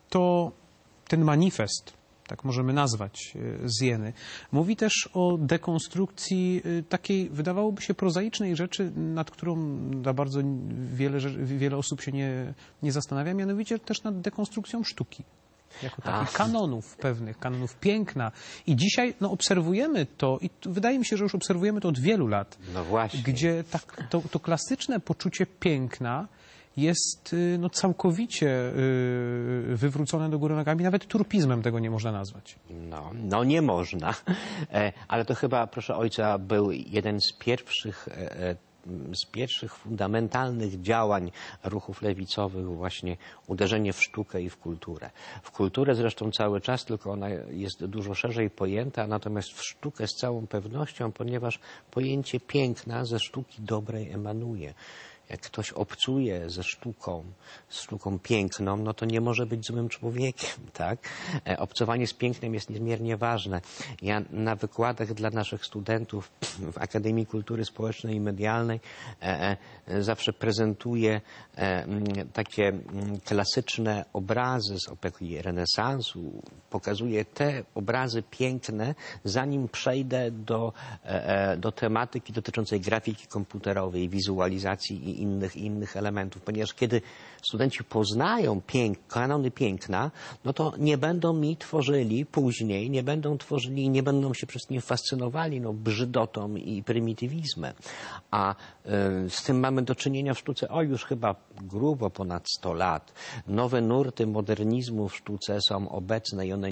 Speaker 1: ten manifest, tak możemy nazwać z Jeny, mówi też o dekonstrukcji takiej, wydawałoby się, prozaicznej rzeczy, nad którą za bardzo wiele osób się nie zastanawia, mianowicie też nad dekonstrukcją sztuki. Jako takich kanonów pewnych, kanonów piękna. I dzisiaj obserwujemy to i wydaje mi się, że już obserwujemy to od wielu lat.
Speaker 2: No właśnie.
Speaker 1: Gdzie to klasyczne poczucie piękna jest całkowicie wywrócone do góry nogami. Nawet turpizmem tego nie można nazwać.
Speaker 2: No nie można. Ale to chyba, proszę ojca, był jeden z pierwszych fundamentalnych działań ruchów lewicowych, właśnie uderzenie w sztukę i w kulturę. W kulturę zresztą cały czas, tylko ona jest dużo szerzej pojęta, natomiast w sztukę z całą pewnością, ponieważ pojęcie piękna ze sztuki dobrej emanuje. Jak ktoś obcuje ze sztuką piękną, no to nie może być złym człowiekiem, tak? Obcowanie z pięknem jest niezmiernie ważne. Ja na wykładach dla naszych studentów w Akademii Kultury Społecznej i Medialnej zawsze prezentuję takie klasyczne obrazy z epoki renesansu. Pokazuję te obrazy piękne, zanim przejdę do tematyki dotyczącej grafiki komputerowej, wizualizacji i innych elementów, ponieważ kiedy studenci poznają kanony piękna, no to nie będą mi tworzyli później, nie będą się przez nie fascynowali brzydotą i prymitywizmem. A z tym mamy do czynienia w sztuce już chyba grubo ponad 100 lat. Nowe nurty modernizmu w sztuce są obecne i one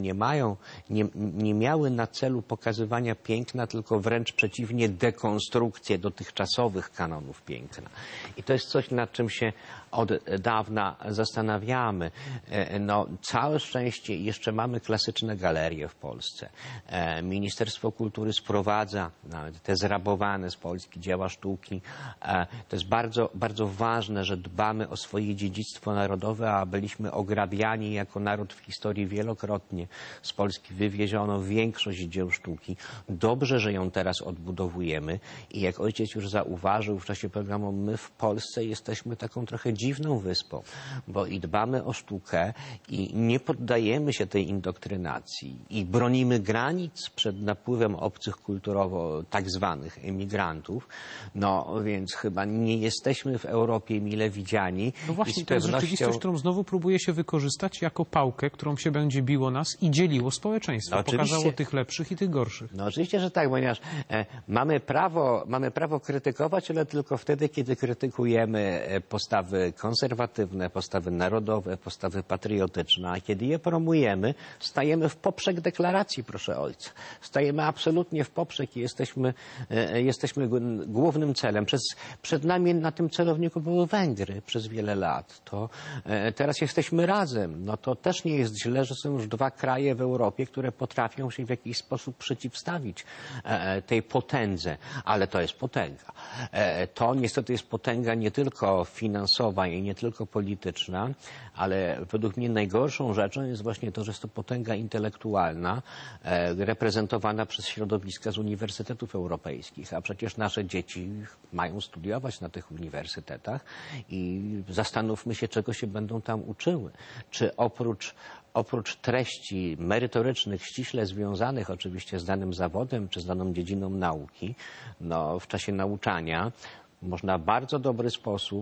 Speaker 2: nie miały na celu pokazywania piękna, tylko wręcz przeciwnie, dekonstrukcję dotychczasowych kanonów piękna. I to jest coś, nad czym się od dawna zastanawiamy. Całe szczęście jeszcze mamy klasyczne galerie w Polsce. Ministerstwo Kultury sprowadza nawet te zrabowane z Polski dzieła sztuki. To jest bardzo, bardzo ważne, że dbamy o swoje dziedzictwo narodowe, a byliśmy ograbiani jako naród w historii wielokrotnie. Z Polski wywieziono większość dzieł sztuki. Dobrze, że ją teraz odbudowujemy i jak ojciec już zauważył w czasie programu, my w Polsce jesteśmy taką trochę dziwną wyspą, bo i dbamy o sztukę i nie poddajemy się tej indoktrynacji i bronimy granic przed napływem obcych kulturowo tak zwanych emigrantów, więc chyba nie jesteśmy w Europie mile widziani.
Speaker 1: No właśnie, to jest rzeczywistość, którą znowu próbuje się wykorzystać jako pałkę, którą się będzie biło nas i dzieliło społeczeństwo. Pokazało tych lepszych i tych gorszych.
Speaker 2: Oczywiście, że tak, ponieważ mamy prawo krytykować, ale tylko wtedy, kiedy praktykujemy postawy konserwatywne, postawy narodowe, postawy patriotyczne, a kiedy je promujemy, stajemy w poprzek deklaracji, proszę ojca. Stajemy absolutnie w poprzek i jesteśmy głównym celem. Przed nami na tym celowniku były Węgry przez wiele lat. To teraz jesteśmy razem. No to też nie jest źle, że są już dwa kraje w Europie, które potrafią się w jakiś sposób przeciwstawić tej potędze. Ale to jest potęga. To niestety jest potęga nie tylko finansowa i nie tylko polityczna, ale według mnie najgorszą rzeczą jest właśnie to, że jest to potęga intelektualna, reprezentowana przez środowiska z uniwersytetów europejskich. A przecież nasze dzieci mają studiować na tych uniwersytetach i zastanówmy się, czego się będą tam uczyły. Czy oprócz treści merytorycznych, ściśle związanych oczywiście z danym zawodem czy z daną dziedziną nauki, no, w czasie nauczania można w bardzo dobry sposób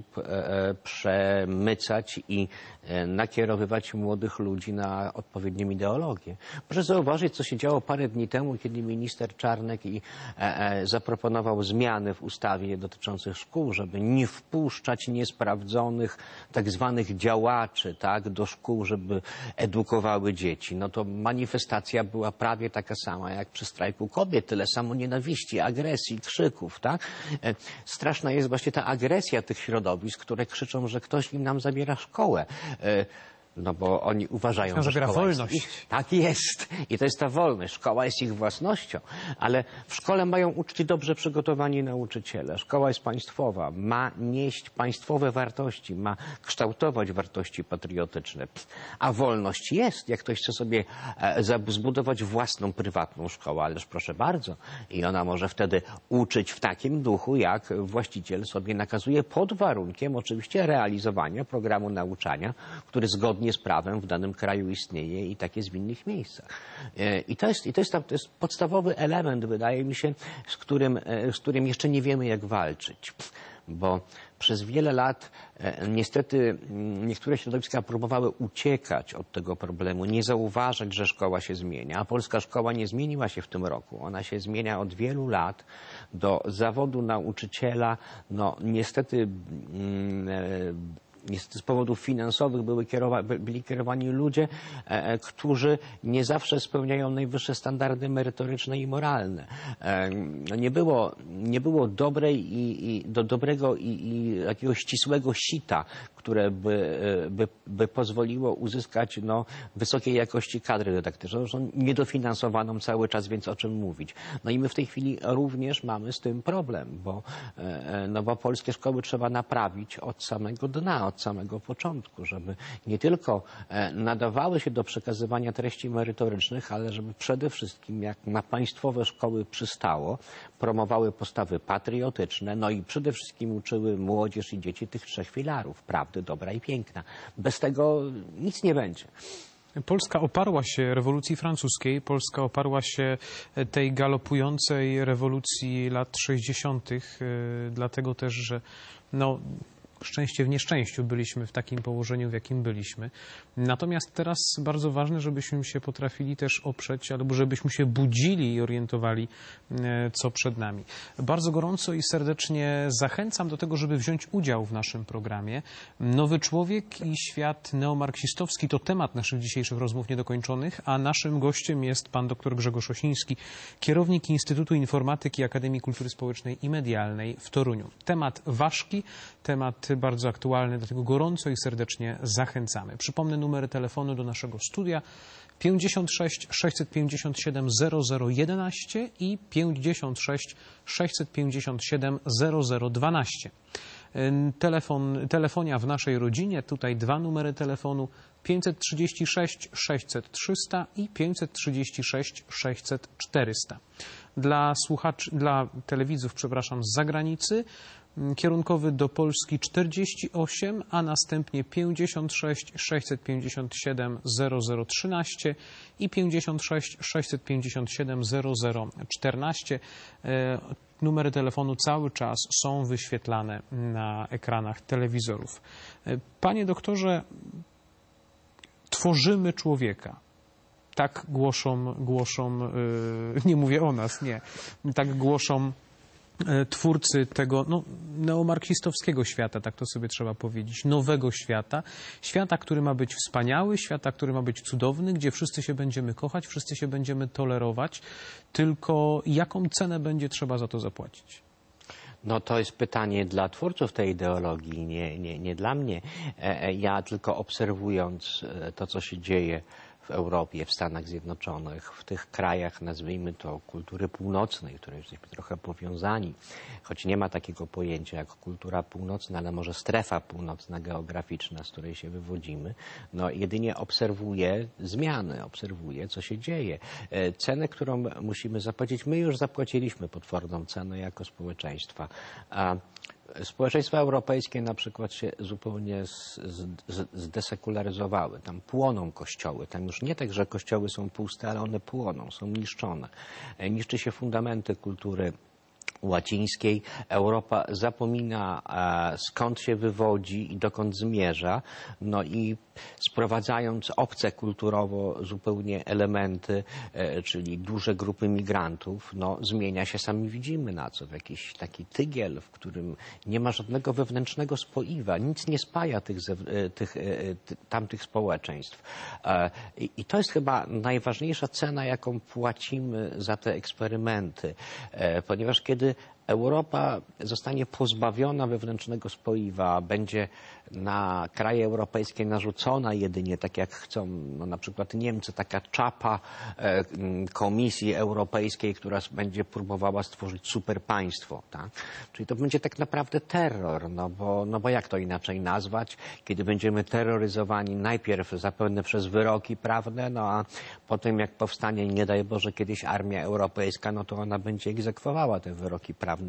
Speaker 2: przemycać i nakierowywać młodych ludzi na odpowiednią ideologię. Proszę zauważyć, co się działo parę dni temu, kiedy minister Czarnek zaproponował zmiany w ustawie dotyczących szkół, żeby nie wpuszczać niesprawdzonych tak zwanych działaczy, tak, do szkół, żeby edukowały dzieci. No to manifestacja była prawie taka sama jak przy strajku kobiet, tyle samo nienawiści, agresji, krzyków, tak? Straszna jest właśnie ta agresja tych środowisk, które krzyczą, że ktoś im nam zabiera szkołę. No bo oni uważają, że
Speaker 1: zabiera
Speaker 2: szkoła
Speaker 1: wolność.
Speaker 2: jest ich. Tak jest. I to jest ta wolność. Szkoła jest ich własnością. Ale w szkole mają uczyć dobrze przygotowani nauczyciele. Szkoła jest państwowa. Ma nieść państwowe wartości. Ma kształtować wartości patriotyczne. A wolność jest. Jak ktoś chce sobie zbudować własną, prywatną szkołę. Ależ proszę bardzo. I ona może wtedy uczyć w takim duchu, jak właściciel sobie nakazuje, pod warunkiem oczywiście realizowania programu nauczania, który zgodnie z prawem w danym kraju istnieje i tak jest w innych miejscach. I to jest podstawowy element, wydaje mi się, z którym jeszcze nie wiemy, jak walczyć. Bo przez wiele lat niestety niektóre środowiska próbowały uciekać od tego problemu, nie zauważać, że szkoła się zmienia. A polska szkoła nie zmieniła się w tym roku. Ona się zmienia od wielu lat. Do zawodu nauczyciela, no niestety z powodów finansowych byli kierowani ludzie, którzy nie zawsze spełniają najwyższe standardy merytoryczne i moralne. Nie było dobrego i jakiegoś ścisłego sita, które by pozwoliło uzyskać wysokiej jakości kadry dydaktycznej. Zresztą niedofinansowaną cały czas, więc o czym mówić. No i my w tej chwili również mamy z tym problem, bo polskie szkoły trzeba naprawić od samego dna, od samego początku, żeby nie tylko nadawały się do przekazywania treści merytorycznych, ale żeby przede wszystkim, jak na państwowe szkoły przystało, promowały postawy patriotyczne, no i przede wszystkim uczyły młodzież i dzieci tych trzech filarów: prawdy, dobra i piękna. Bez tego nic nie będzie.
Speaker 1: Polska oparła się rewolucji francuskiej, Polska oparła się tej galopującej rewolucji lat 60., dlatego też, że szczęście w nieszczęściu byliśmy w takim położeniu, w jakim byliśmy. Natomiast teraz bardzo ważne, żebyśmy się potrafili też oprzeć, albo żebyśmy się budzili i orientowali, co przed nami. Bardzo gorąco i serdecznie zachęcam do tego, żeby wziąć udział w naszym programie. Nowy człowiek i świat neomarksistowski to temat naszych dzisiejszych rozmów niedokończonych, a naszym gościem jest pan dr Grzegorz Osiński, kierownik Instytutu Informatyki Akademii Kultury Społecznej i Medialnej w Toruniu. Temat ważki, temat bardzo aktualny, dlatego gorąco i serdecznie zachęcamy. Przypomnę numery telefonu do naszego studia: 56 657 0011 i 56 657 0012. Telefonia w naszej rodzinie, tutaj dwa numery telefonu: 536 600 300 i 536 600 400. Dla telewidzów, z zagranicy, kierunkowy do Polski 48, a następnie 56 657 0013 i 56 657 0014. Numery telefonu cały czas są wyświetlane na ekranach telewizorów. Panie doktorze, tworzymy człowieka. Tak głoszą, nie mówię o nas, nie, tak głoszą twórcy tego neomarksistowskiego świata, tak to sobie trzeba powiedzieć, nowego świata, świata, który ma być wspaniały, świata, który ma być cudowny, gdzie wszyscy się będziemy kochać, wszyscy się będziemy tolerować, tylko jaką cenę będzie trzeba za to zapłacić?
Speaker 2: No to jest pytanie dla twórców tej ideologii, nie dla mnie. Ja tylko obserwując to, co się dzieje w Europie, w Stanach Zjednoczonych, w tych krajach, nazwijmy to, kultury północnej, której jesteśmy trochę powiązani, choć nie ma takiego pojęcia jak kultura północna, ale może strefa północna geograficzna, z której się wywodzimy, no jedynie obserwuję zmiany, obserwuję, co się dzieje. Cenę, którą musimy zapłacić, my już zapłaciliśmy potworną cenę jako społeczeństwa. Społeczeństwa europejskie na przykład się zupełnie zdesekularyzowały. Tam płoną kościoły. Tam już nie tak, że kościoły są puste, ale one płoną, są niszczone. Niszczy się fundamenty kultury łacińskiej. Europa zapomina, skąd się wywodzi i dokąd zmierza. No i sprowadzając obce kulturowo zupełnie elementy, czyli duże grupy migrantów, no zmienia się, sami widzimy na co, w jakiś taki tygiel, w którym nie ma żadnego wewnętrznego spoiwa, nic nie spaja tamtych społeczeństw. I to jest chyba najważniejsza cena, jaką płacimy za te eksperymenty, ponieważ kiedy Europa zostanie pozbawiona wewnętrznego spoiwa, będzie na kraje europejskie narzucona jedynie, tak jak chcą na przykład Niemcy, taka czapa Komisji Europejskiej, która będzie próbowała stworzyć superpaństwo. Tak? Czyli to będzie tak naprawdę terror, no bo jak to inaczej nazwać, kiedy będziemy terroryzowani najpierw zapewne przez wyroki prawne, no a potem jak powstanie, nie daj Boże, kiedyś armia europejska, no to ona będzie egzekwowała te wyroki prawne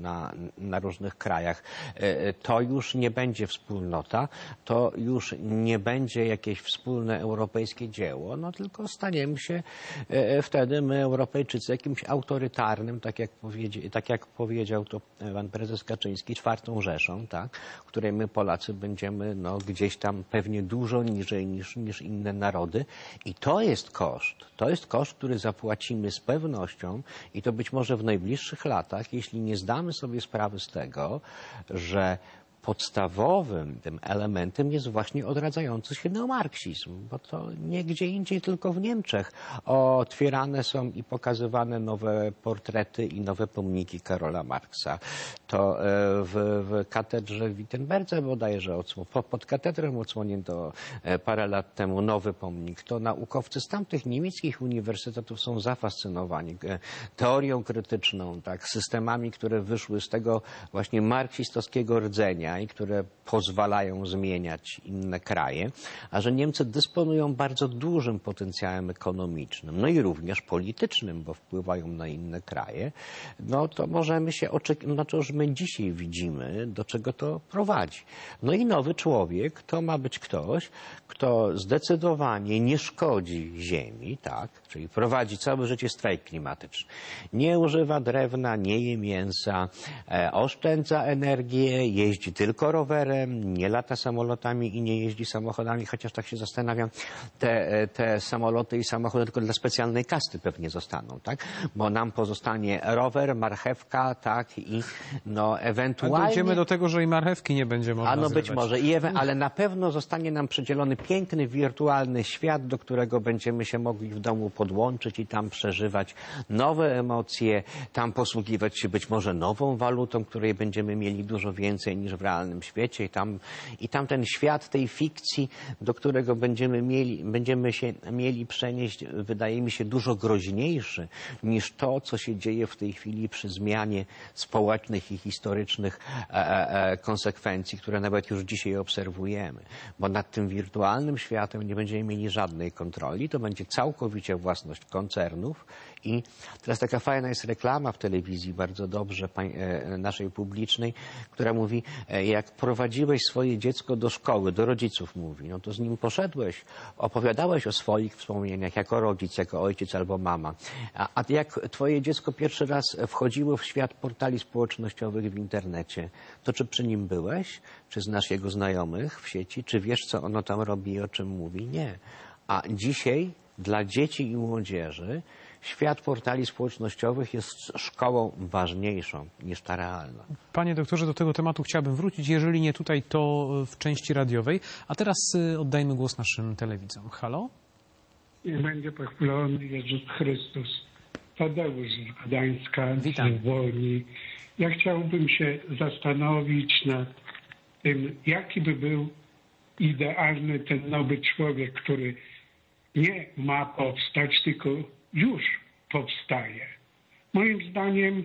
Speaker 2: na różnych krajach. To już nie będzie wspólnota, to już nie będzie jakieś wspólne europejskie dzieło, no tylko staniemy się wtedy my, Europejczycy, jakimś autorytarnym, tak jak powiedział to pan prezes Kaczyński, czwartą Rzeszą, tak, której my Polacy będziemy no, gdzieś tam pewnie dużo niżej niż inne narody. I to jest koszt, który zapłacimy z pewnością i to być może w najbliższych latach, jeśli nie zdamy sobie sprawy z tego, że podstawowym tym elementem jest właśnie odradzający się neomarksizm, bo to nie gdzie indziej, tylko w Niemczech otwierane są i pokazywane nowe portrety i nowe pomniki Karola Marksa. To w katedrze w Wittenberdze bodajże pod katedrą odsłonięto parę lat temu nowy pomnik. To naukowcy z tamtych niemieckich uniwersytetów są zafascynowani teorią krytyczną, tak, systemami, które wyszły z tego właśnie marksistowskiego rdzenia i które pozwalają zmieniać inne kraje, a że Niemcy dysponują bardzo dużym potencjałem ekonomicznym, no i również politycznym, bo wpływają na inne kraje, no to możemy się oczekiwać, no to już my dzisiaj widzimy, do czego to prowadzi. No i nowy człowiek to ma być ktoś, kto zdecydowanie nie szkodzi ziemi, tak, czyli prowadzi całe życie strajk klimatyczny. Nie używa drewna, nie je mięsa, oszczędza energię, jeździ tylko rowerem, nie lata samolotami i nie jeździ samochodami, chociaż tak się zastanawiam, te samoloty i samochody tylko dla specjalnej kasty pewnie zostaną, tak? Bo nam pozostanie rower, marchewka, tak, i no ewentualnie...
Speaker 1: Ale dojdziemy do tego, że i marchewki nie będzie można
Speaker 2: A no
Speaker 1: zrywać.
Speaker 2: być może, ale na pewno zostanie nam przydzielony piękny, wirtualny świat, do którego będziemy się mogli w domu podłączyć i tam przeżywać nowe emocje, tam posługiwać się być może nową walutą, której będziemy mieli dużo więcej niż w realnym świecie i tam ten świat tej fikcji, do którego będziemy się mieli przenieść, wydaje mi się dużo groźniejszy niż to, co się dzieje w tej chwili przy zmianie społecznych i historycznych konsekwencji, które nawet już dzisiaj obserwujemy. Bo nad tym wirtualnym światem nie będziemy mieli żadnej kontroli, to będzie całkowicie własność koncernów i teraz taka fajna jest reklama w telewizji, bardzo dobrze, naszej publicznej, która mówi, jak prowadziłeś swoje dziecko do szkoły, do rodziców mówi, no to z nim poszedłeś, opowiadałeś o swoich wspomnieniach jako rodzic, jako ojciec albo mama. A jak twoje dziecko pierwszy raz wchodziło w świat portali społecznościowych w internecie, to czy przy nim byłeś? Czy znasz jego znajomych w sieci? Czy wiesz, co ono tam robi i o czym mówi? Nie. A dzisiaj dla dzieci i młodzieży świat portali społecznościowych jest szkołą ważniejszą niż ta realna.
Speaker 1: Panie doktorze, do tego tematu chciałbym wrócić. Jeżeli nie tutaj, to w części radiowej. A teraz oddajmy głos naszym telewidzom. Halo?
Speaker 3: Niech będzie pochwalony Jezus Chrystus. Tadeusz z Gdańska,
Speaker 1: Witam.
Speaker 3: z Wolni. Ja chciałbym się zastanowić nad tym, jaki by był idealny ten nowy człowiek, który nie ma powstać, tylko już powstaje. Moim zdaniem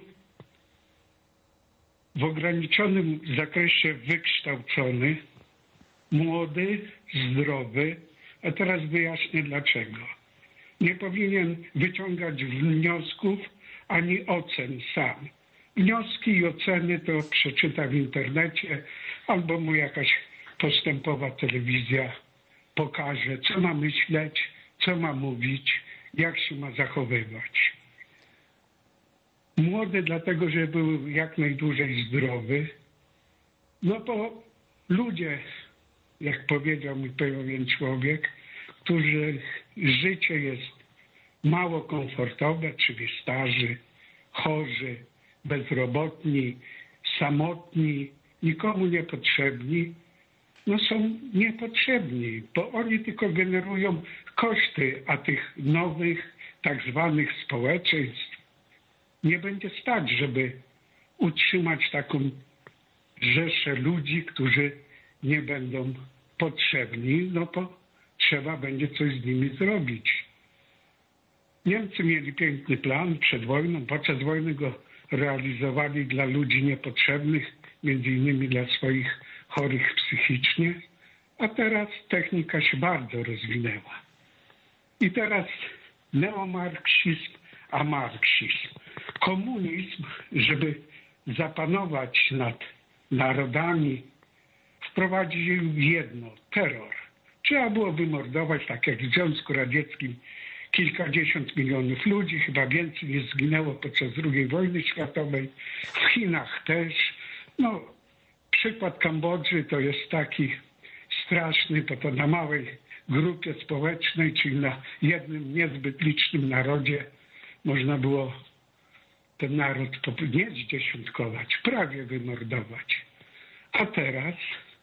Speaker 3: w ograniczonym zakresie wykształcony, młody, zdrowy, a teraz wyjaśnię dlaczego. Nie powinien wyciągać wniosków ani ocen sam. Wnioski i oceny to przeczyta w internecie albo mu jakaś postępowa telewizja pokaże, co ma myśleć, co ma mówić, jak się ma zachowywać. Młody dlatego, że był jak najdłużej zdrowy, no bo ludzie, jak powiedział mi pewien człowiek, których życie jest mało komfortowe, czyli starzy, chorzy, bezrobotni, samotni, nikomu niepotrzebni, no są niepotrzebni, bo oni tylko generują koszty, a tych nowych tak zwanych społeczeństw nie będzie stać, żeby utrzymać taką rzeszę ludzi, którzy nie będą potrzebni, no to trzeba będzie coś z nimi zrobić. Niemcy mieli piękny plan przed wojną, podczas wojny go realizowali dla ludzi niepotrzebnych, między innymi dla swoich chorych psychicznie, a teraz technika się bardzo rozwinęła. I teraz neomarksizm, a marksizm. Komunizm, żeby zapanować nad narodami, wprowadził jedno, terror. Trzeba było wymordować, tak jak w Związku Radzieckim, kilkadziesiąt milionów ludzi, chyba więcej nie zginęło podczas II wojny światowej. W Chinach też. No, przykład Kambodży to jest taki straszny, bo to na małej grupie społecznej, czyli na jednym niezbyt licznym narodzie można było ten naród nie zdziesiątkować, prawie wymordować. A teraz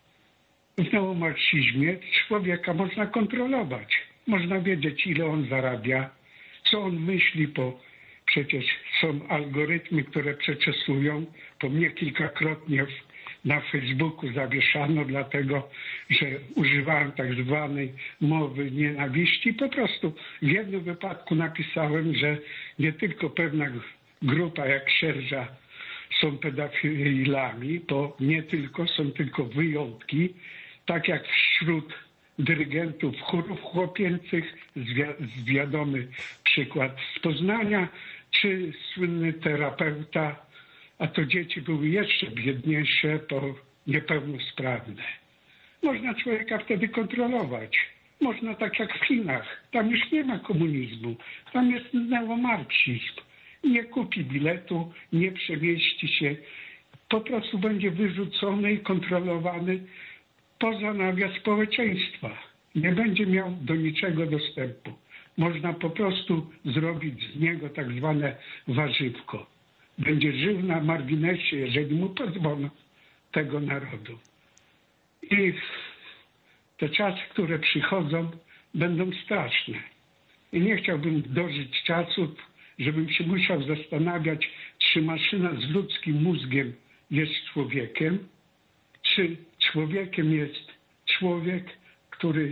Speaker 3: w neomarksizmie człowieka można kontrolować. Można wiedzieć, ile on zarabia, co on myśli, bo przecież są algorytmy, które przeczesują. Po mnie kilkakrotnie na Facebooku zawieszano, dlatego że używałem tak zwanej mowy nienawiści. Po prostu w jednym wypadku napisałem, że nie tylko pewna grupa jak Sierża są pedofilami, bo nie tylko, są tylko wyjątki, tak jak wśród dyrygentów chórów chłopięcych, wiadomy przykład z Poznania, czy słynny terapeuta, a to dzieci były jeszcze biedniejsze, bo niepełnosprawne. Można człowieka wtedy kontrolować. Można tak jak w Chinach. Tam już nie ma komunizmu. Tam jest neomarksizm. Nie kupi biletu, nie przemieści się. Po prostu będzie wyrzucony i kontrolowany poza nawias społeczeństwa. Nie będzie miał do niczego dostępu. Można po prostu zrobić z niego tak zwane warzywko. Będzie żył na marginesie, jeżeli mu pozwolą, tego narodu. I te czasy, które przychodzą, będą straszne. I nie chciałbym dożyć czasów, żebym się musiał zastanawiać, czy maszyna z ludzkim mózgiem jest człowiekiem, czy człowiekiem jest człowiek, który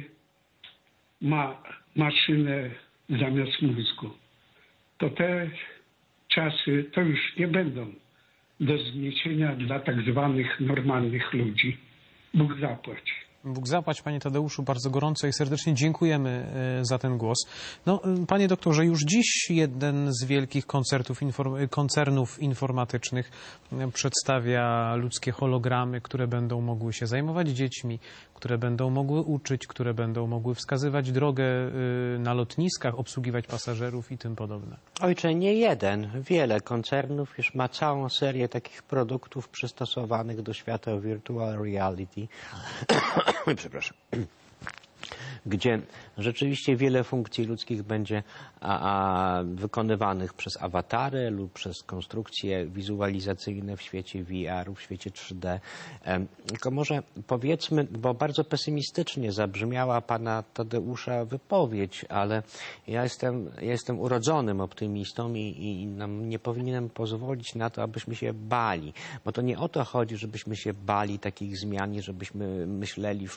Speaker 3: ma maszynę zamiast mózgu. To te czasy to już nie będą do zniesienia dla tak zwanych normalnych ludzi. Bóg zapłać.
Speaker 1: Bóg zapłać, panie Tadeuszu, bardzo gorąco i serdecznie dziękujemy za ten głos. No, panie doktorze, już dziś jeden z wielkich koncernów informatycznych przedstawia ludzkie hologramy, które będą mogły się zajmować dziećmi, które będą mogły uczyć, które będą mogły wskazywać drogę na lotniskach, obsługiwać pasażerów i tym podobne.
Speaker 2: Ojcze, nie jeden. Wiele koncernów już ma całą serię takich produktów przystosowanych do świata virtual reality. Przepraszam. gdzie rzeczywiście wiele funkcji ludzkich będzie wykonywanych przez awatary lub przez konstrukcje wizualizacyjne w świecie VR-u, w świecie 3D. Tylko może powiedzmy, bo bardzo pesymistycznie zabrzmiała pana Tadeusza wypowiedź, ale ja jestem urodzonym optymistą i nie powinienem pozwolić na to, abyśmy się bali. Bo to nie o to chodzi, żebyśmy się bali takich zmian i żebyśmy myśleli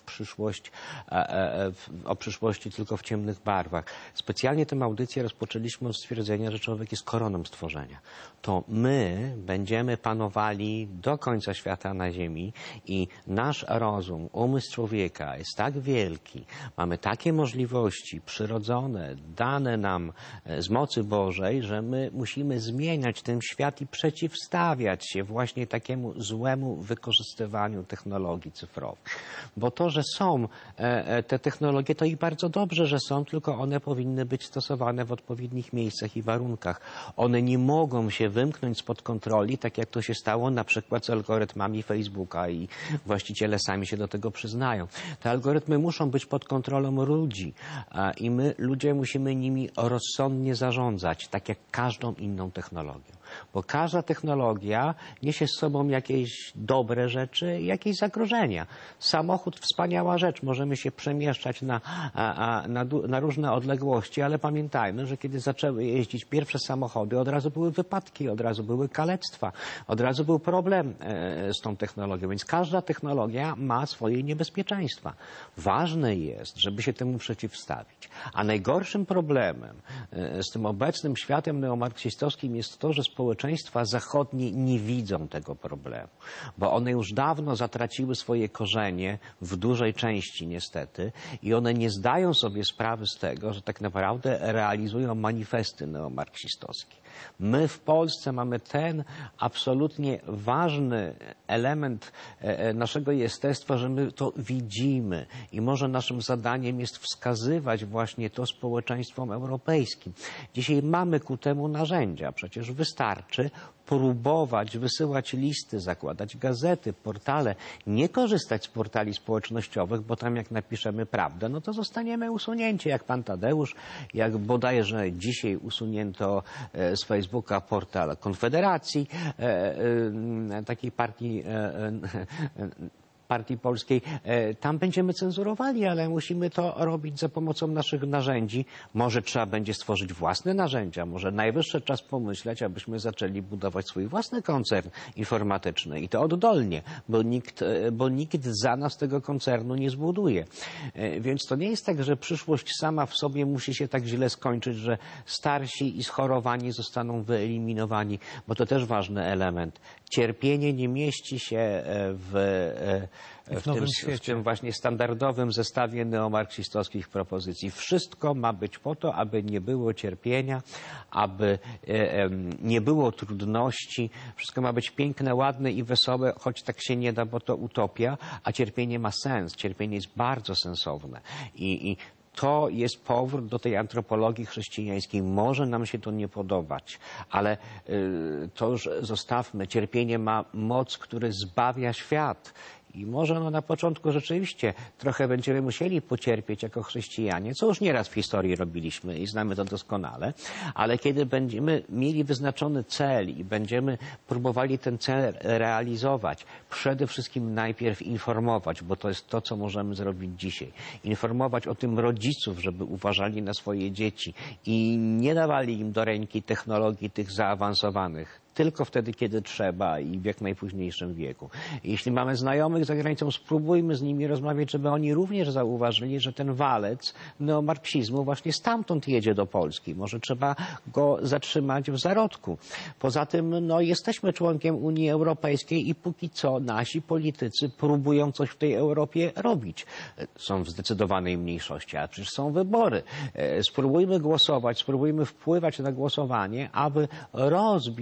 Speaker 2: o przyszłości tylko w ciemnych barwach. Specjalnie tę audycję rozpoczęliśmy od stwierdzenia, że człowiek jest koroną stworzenia. To my będziemy panowali do końca świata na ziemi i nasz rozum, umysł człowieka jest tak wielki, mamy takie możliwości przyrodzone, dane nam z mocy Bożej, że my musimy zmieniać ten świat i przeciwstawiać się właśnie takiemu złemu wykorzystywaniu technologii cyfrowych. Bo to, że są te technologie, to i bardzo dobrze, że są, tylko one powinny być stosowane w odpowiednich miejscach i warunkach. One nie mogą się wymknąć spod kontroli, tak jak to się stało na przykład z algorytmami Facebooka i właściciele sami się do tego przyznają. Te algorytmy muszą być pod kontrolą ludzi i my, ludzie, musimy nimi rozsądnie zarządzać, tak jak każdą inną technologią. Bo każda technologia niesie z sobą jakieś dobre rzeczy i jakieś zagrożenia. Samochód, wspaniała rzecz, możemy się przemieszczać na różne odległości, ale pamiętajmy, że kiedy zaczęły jeździć pierwsze samochody, od razu były wypadki, od razu były kalectwa, od razu był problem z tą technologią, więc każda technologia ma swoje niebezpieczeństwa. Ważne jest, żeby się temu przeciwstawić. A najgorszym problemem z tym obecnym światem neomarksistowskim jest to, że społeczeństwa zachodnie nie widzą tego problemu, bo one już dawno zatraciły swoje korzenie, w dużej części niestety, i one nie zdają sobie sprawy z tego, że tak naprawdę realizują manifesty neomarksistowskie. My w Polsce mamy ten absolutnie ważny element naszego jestestwa, że my to widzimy i może naszym zadaniem jest wskazywać właśnie to społeczeństwom europejskim. Dzisiaj mamy ku temu narzędzia, przecież wystarczy próbować wysyłać listy, zakładać gazety, portale, nie korzystać z portali społecznościowych, bo tam jak napiszemy prawdę, no to zostaniemy usunięci, jak pan Tadeusz, jak bodajże dzisiaj usunięto z Facebooka portal Konfederacji, takiej partii polskiej. Tam będziemy cenzurowali, ale musimy to robić za pomocą naszych narzędzi. Może trzeba będzie stworzyć własne narzędzia, może najwyższy czas pomyśleć, abyśmy zaczęli budować swój własny koncern informatyczny i to oddolnie, bo nikt za nas tego koncernu nie zbuduje. Więc to nie jest tak, że przyszłość sama w sobie musi się tak źle skończyć, że starsi i schorowani zostaną wyeliminowani, bo to też ważny element. Cierpienie nie mieści się w tym właśnie standardowym zestawie neomarksistowskich propozycji. Wszystko ma być po to, aby nie było cierpienia, aby nie było trudności. Wszystko ma być piękne, ładne i wesołe, choć tak się nie da, bo to utopia, a cierpienie ma sens. Cierpienie jest bardzo sensowne. I to jest powrót do tej antropologii chrześcijańskiej. Może nam się to nie podobać, ale to już zostawmy. Cierpienie ma moc, który zbawia świat. I może na początku rzeczywiście trochę będziemy musieli pocierpieć jako chrześcijanie, co już nieraz w historii robiliśmy i znamy to doskonale, ale kiedy będziemy mieli wyznaczony cel i będziemy próbowali ten cel realizować, przede wszystkim najpierw informować, bo to jest to, co możemy zrobić dzisiaj. Informować o tym rodziców, żeby uważali na swoje dzieci i nie dawali im do ręki technologii tych zaawansowanych. Tylko wtedy, kiedy trzeba i w jak najpóźniejszym wieku. Jeśli mamy znajomych za granicą, spróbujmy z nimi rozmawiać, żeby oni również zauważyli, że ten walec neomarksizmu właśnie stamtąd jedzie do Polski. Może trzeba go zatrzymać w zarodku. Poza tym jesteśmy członkiem Unii Europejskiej i póki co nasi politycy próbują coś w tej Europie robić. Są w zdecydowanej mniejszości, ale przecież są wybory. Spróbujmy głosować, spróbujmy wpływać na głosowanie, aby rozbić tę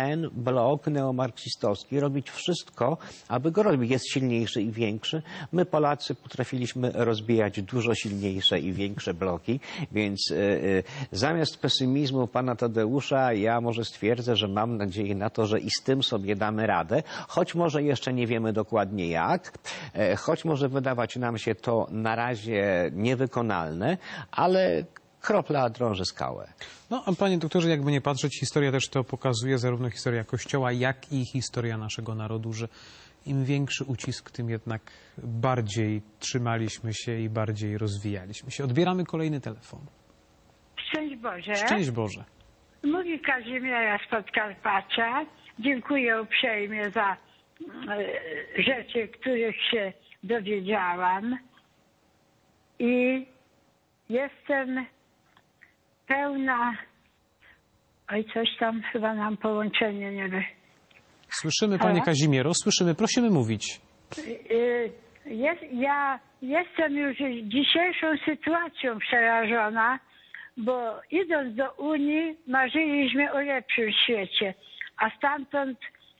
Speaker 2: ten blok neomarksistowski robić wszystko, aby go robić. Jest silniejszy i większy. My Polacy potrafiliśmy rozbijać dużo silniejsze i większe bloki, więc zamiast pesymizmu pana Tadeusza ja może stwierdzę, że mam nadzieję na to, że i z tym sobie damy radę, choć może jeszcze nie wiemy dokładnie jak, choć może wydawać nam się to na razie niewykonalne, ale kropla drąży skałę.
Speaker 1: No, a panie doktorze, jakby nie patrzeć, historia też to pokazuje, zarówno historia Kościoła, jak i historia naszego narodu, że im większy ucisk, tym jednak bardziej trzymaliśmy się i bardziej rozwijaliśmy się. Odbieramy kolejny telefon.
Speaker 4: Szczęść Boże.
Speaker 1: Szczęść Boże.
Speaker 4: Mówi Kazimiera z Podkarpacia. Dziękuję uprzejmie za rzeczy, których się dowiedziałam. I jestem pełna... Oj, coś tam chyba nam połączenie nie by...
Speaker 1: Słyszymy, panie Kazimiero, słyszymy. Prosimy mówić.
Speaker 4: Ja jestem już dzisiejszą sytuacją przerażona, bo idąc do Unii marzyliśmy o lepszym świecie, a stamtąd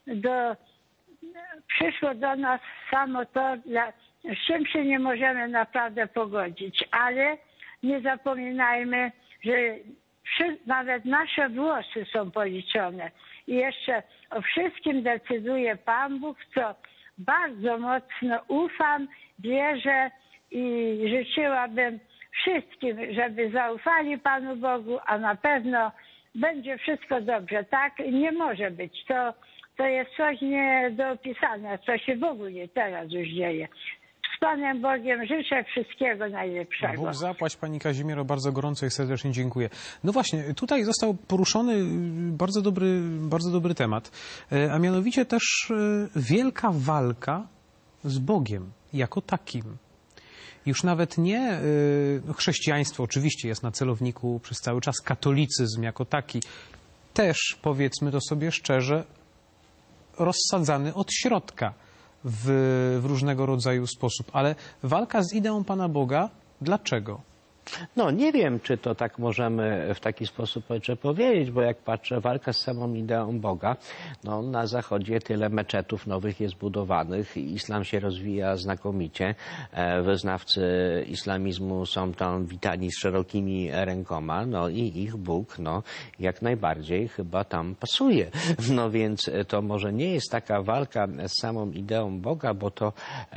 Speaker 4: przyszło do nas samo to, z czym się nie możemy naprawdę pogodzić, ale nie zapominajmy, że nawet nasze włosy są policzone i jeszcze o wszystkim decyduje Pan Bóg, co bardzo mocno ufam, wierzę i życzyłabym wszystkim, żeby zaufali Panu Bogu, a na pewno będzie wszystko dobrze. Tak nie może być. To jest coś nie do opisania, co się w ogóle teraz już dzieje. Z Panem Bogiem życzę wszystkiego najlepszego.
Speaker 1: Bóg zapłać, pani Kazimiero, bardzo gorąco i serdecznie dziękuję. No właśnie, tutaj został poruszony bardzo dobry temat, a mianowicie też wielka walka z Bogiem jako takim. Już nawet nie chrześcijaństwo oczywiście jest na celowniku przez cały czas, katolicyzm jako taki, też, powiedzmy to sobie szczerze, rozsadzany od środka w różnego rodzaju sposób. Ale walka z ideą Pana Boga, dlaczego?
Speaker 2: No nie wiem, czy to tak możemy w taki sposób powiedzieć, bo jak patrzę, walka z samą ideą Boga, no na Zachodzie tyle meczetów nowych jest budowanych, islam się rozwija znakomicie, wyznawcy islamizmu są tam witani z szerokimi rękoma, no i ich Bóg, no jak najbardziej chyba tam pasuje. No więc to może nie jest taka walka z samą ideą Boga, bo to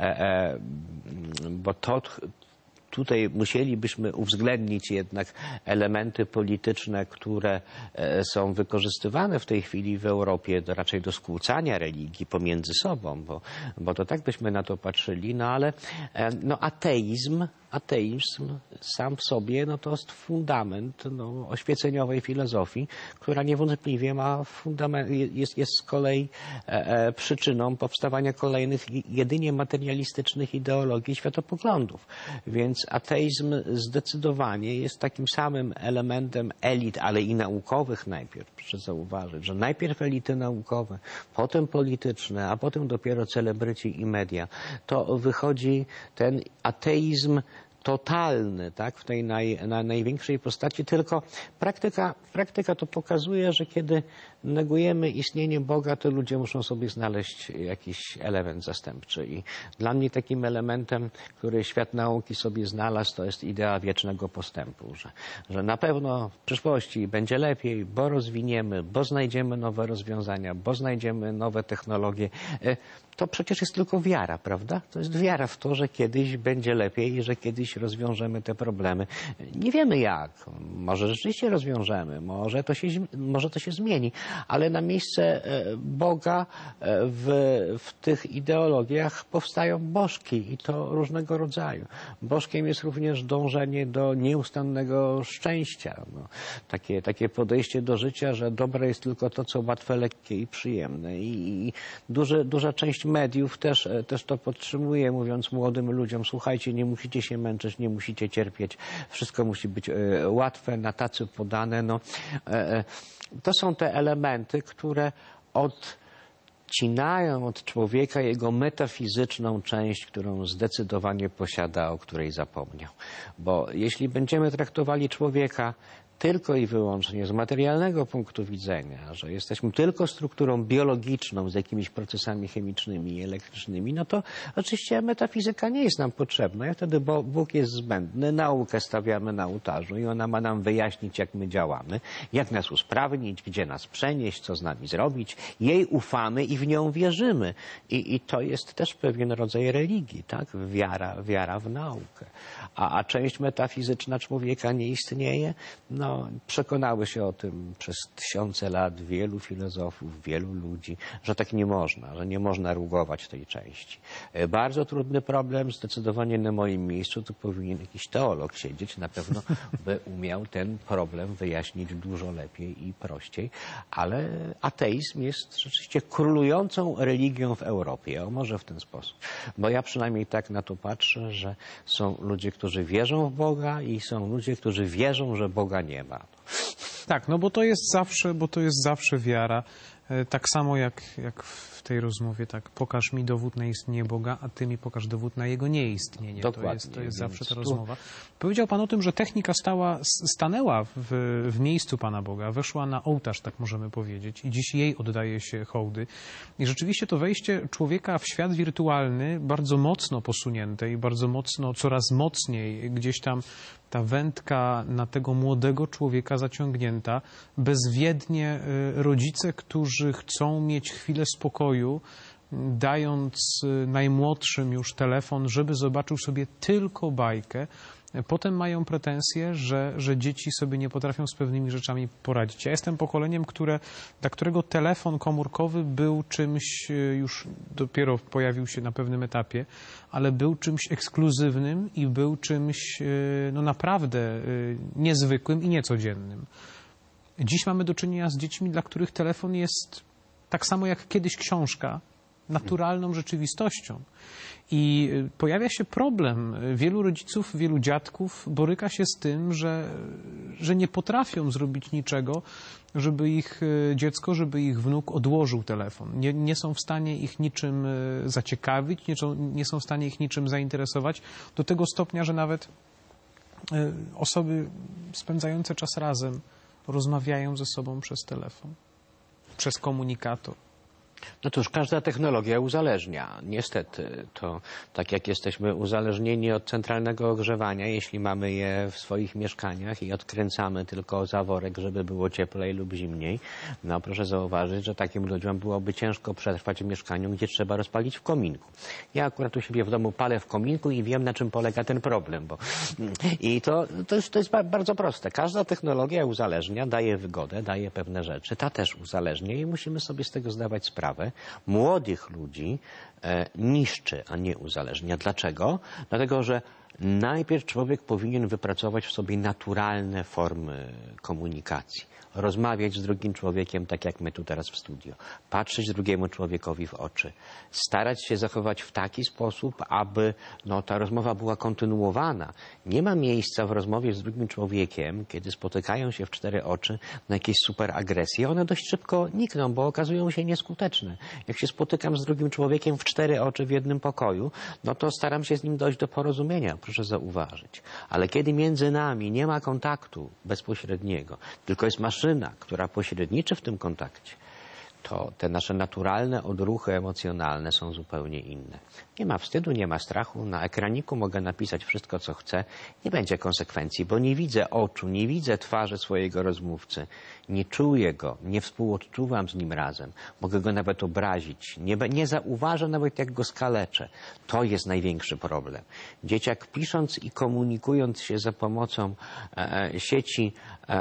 Speaker 2: tutaj musielibyśmy uwzględnić jednak elementy polityczne, które są wykorzystywane w tej chwili w Europie raczej do skłócania religii pomiędzy sobą, bo to tak byśmy na to patrzyli, no ale no ateizm sam w sobie no to jest fundament oświeceniowej filozofii, która niewątpliwie ma jest z kolei przyczyną powstawania kolejnych jedynie materialistycznych ideologii i światopoglądów. Więc ateizm zdecydowanie jest takim samym elementem elit, ale i naukowych najpierw. Proszę zauważyć, że najpierw elity naukowe, potem polityczne, a potem dopiero celebryci i media. To wychodzi ten ateizm totalny, tak, w tej największej postaci, tylko praktyka to pokazuje, że kiedy negujemy istnienie Boga, to ludzie muszą sobie znaleźć jakiś element zastępczy. I dla mnie takim elementem, który świat nauki sobie znalazł, to jest idea wiecznego postępu, że na pewno w przyszłości będzie lepiej, bo rozwiniemy, bo znajdziemy nowe rozwiązania, bo znajdziemy nowe technologie. To przecież jest tylko wiara, prawda? To jest wiara w to, że kiedyś będzie lepiej i że kiedyś rozwiążemy te problemy. Nie wiemy jak. Może rzeczywiście rozwiążemy, może to się zmieni, ale na miejsce Boga w tych ideologiach powstają bożki i to różnego rodzaju. Bożkiem jest również dążenie do nieustannego szczęścia. No, takie podejście do życia, że dobre jest tylko to, co łatwe, lekkie i przyjemne. I duża część mediów też to podtrzymuje, mówiąc młodym ludziom: słuchajcie, nie musicie się męczyć, nie musicie cierpieć, wszystko musi być łatwe, na tacy podane. No, to są te elementy, które odcinają od człowieka jego metafizyczną część, którą zdecydowanie posiada, o której zapomniał. Bo jeśli będziemy traktowali człowieka tylko i wyłącznie z materialnego punktu widzenia, że jesteśmy tylko strukturą biologiczną z jakimiś procesami chemicznymi i elektrycznymi, no to oczywiście metafizyka nie jest nam potrzebna. I wtedy Bóg jest zbędny, naukę stawiamy na ołtarzu i ona ma nam wyjaśnić, jak my działamy, jak nas usprawnić, gdzie nas przenieść, co z nami zrobić. Jej ufamy i w nią wierzymy. I to jest też pewien rodzaj religii, tak? Wiara w naukę. A część metafizyczna człowieka nie istnieje. No, przekonały się o tym przez tysiące lat wielu filozofów, wielu ludzi, że tak nie można, że nie można rugować tej części. Bardzo trudny problem, zdecydowanie na moim miejscu tu powinien jakiś teolog siedzieć, na pewno by umiał ten problem wyjaśnić dużo lepiej i prościej, ale ateizm jest rzeczywiście królującą religią w Europie, o może w ten sposób. Bo ja przynajmniej tak na to patrzę, że są ludzie, którzy wierzą w Boga i są ludzie, którzy wierzą, że Boga nie ma.
Speaker 1: Tak, no bo to jest zawsze wiara. Tak samo jak w tej rozmowie, tak, pokaż mi dowód na istnienie Boga, a ty mi pokaż dowód na jego nieistnienie.
Speaker 2: Dokładnie,
Speaker 1: to jest zawsze ta rozmowa. Powiedział Pan o tym, że technika stanęła w miejscu Pana Boga, weszła na ołtarz, tak możemy powiedzieć, i dziś jej oddaje się hołdy. I rzeczywiście to wejście człowieka w świat wirtualny, bardzo mocno posunięte i bardzo mocno, coraz mocniej gdzieś tam ta wędka na tego młodego człowieka zaciągnięta, bezwiednie rodzice, którzy chcą mieć chwilę spokoju, dając najmłodszym już telefon, żeby zobaczył sobie tylko bajkę, potem mają pretensje, że dzieci sobie nie potrafią z pewnymi rzeczami poradzić. Ja jestem pokoleniem, dla którego telefon komórkowy był czymś, już dopiero pojawił się na pewnym etapie, ale był czymś ekskluzywnym i był czymś no naprawdę niezwykłym i niecodziennym. Dziś mamy do czynienia z dziećmi, dla których telefon jest tak samo jak kiedyś książka, naturalną rzeczywistością. I pojawia się problem. Wielu rodziców, wielu dziadków boryka się z tym, że nie potrafią zrobić niczego, żeby ich dziecko, żeby ich wnuk odłożył telefon. Nie są w stanie ich niczym zaciekawić, nie są w stanie ich niczym zainteresować, do tego stopnia, że nawet osoby spędzające czas razem rozmawiają ze sobą przez telefon, przez komunikator.
Speaker 2: No cóż, każda technologia uzależnia. Niestety, to tak jak jesteśmy uzależnieni od centralnego ogrzewania, jeśli mamy je w swoich mieszkaniach i odkręcamy tylko zaworek, żeby było cieplej lub zimniej, no proszę zauważyć, że takim ludziom byłoby ciężko przetrwać w mieszkaniu, gdzie trzeba rozpalić w kominku. Ja akurat u siebie w domu palę w kominku i wiem, na czym polega ten problem. I to jest bardzo proste. Każda technologia uzależnia, daje wygodę, daje pewne rzeczy. Ta też uzależnia i musimy sobie z tego zdawać sprawę. Młodych ludzi niszczy, a nie uzależnia. Dlaczego? Dlatego, że najpierw człowiek powinien wypracować w sobie naturalne formy komunikacji. Rozmawiać z drugim człowiekiem, tak jak my tu teraz w studio. Patrzeć drugiemu człowiekowi w oczy. Starać się zachować w taki sposób, aby ta rozmowa była kontynuowana. Nie ma miejsca w rozmowie z drugim człowiekiem, kiedy spotykają się w 4 oczy, na jakieś super agresje. One dość szybko nikną, bo okazują się nieskuteczne. Jak się spotykam z drugim człowiekiem w 4 oczy w jednym pokoju, no to staram się z nim dojść do porozumienia, proszę zauważyć. Ale kiedy między nami nie ma kontaktu bezpośredniego, tylko jest maszyna, która pośredniczy w tym kontakcie, to te nasze naturalne odruchy emocjonalne są zupełnie inne. Nie ma wstydu, nie ma strachu. Na ekraniku mogę napisać wszystko, co chcę. Nie będzie konsekwencji, bo nie widzę oczu, nie widzę twarzy swojego rozmówcy. Nie czuję go, nie współodczuwam z nim razem. Mogę go nawet obrazić. Nie zauważę nawet, jak go skaleczę. To jest największy problem. Dzieciak pisząc i komunikując się za pomocą sieci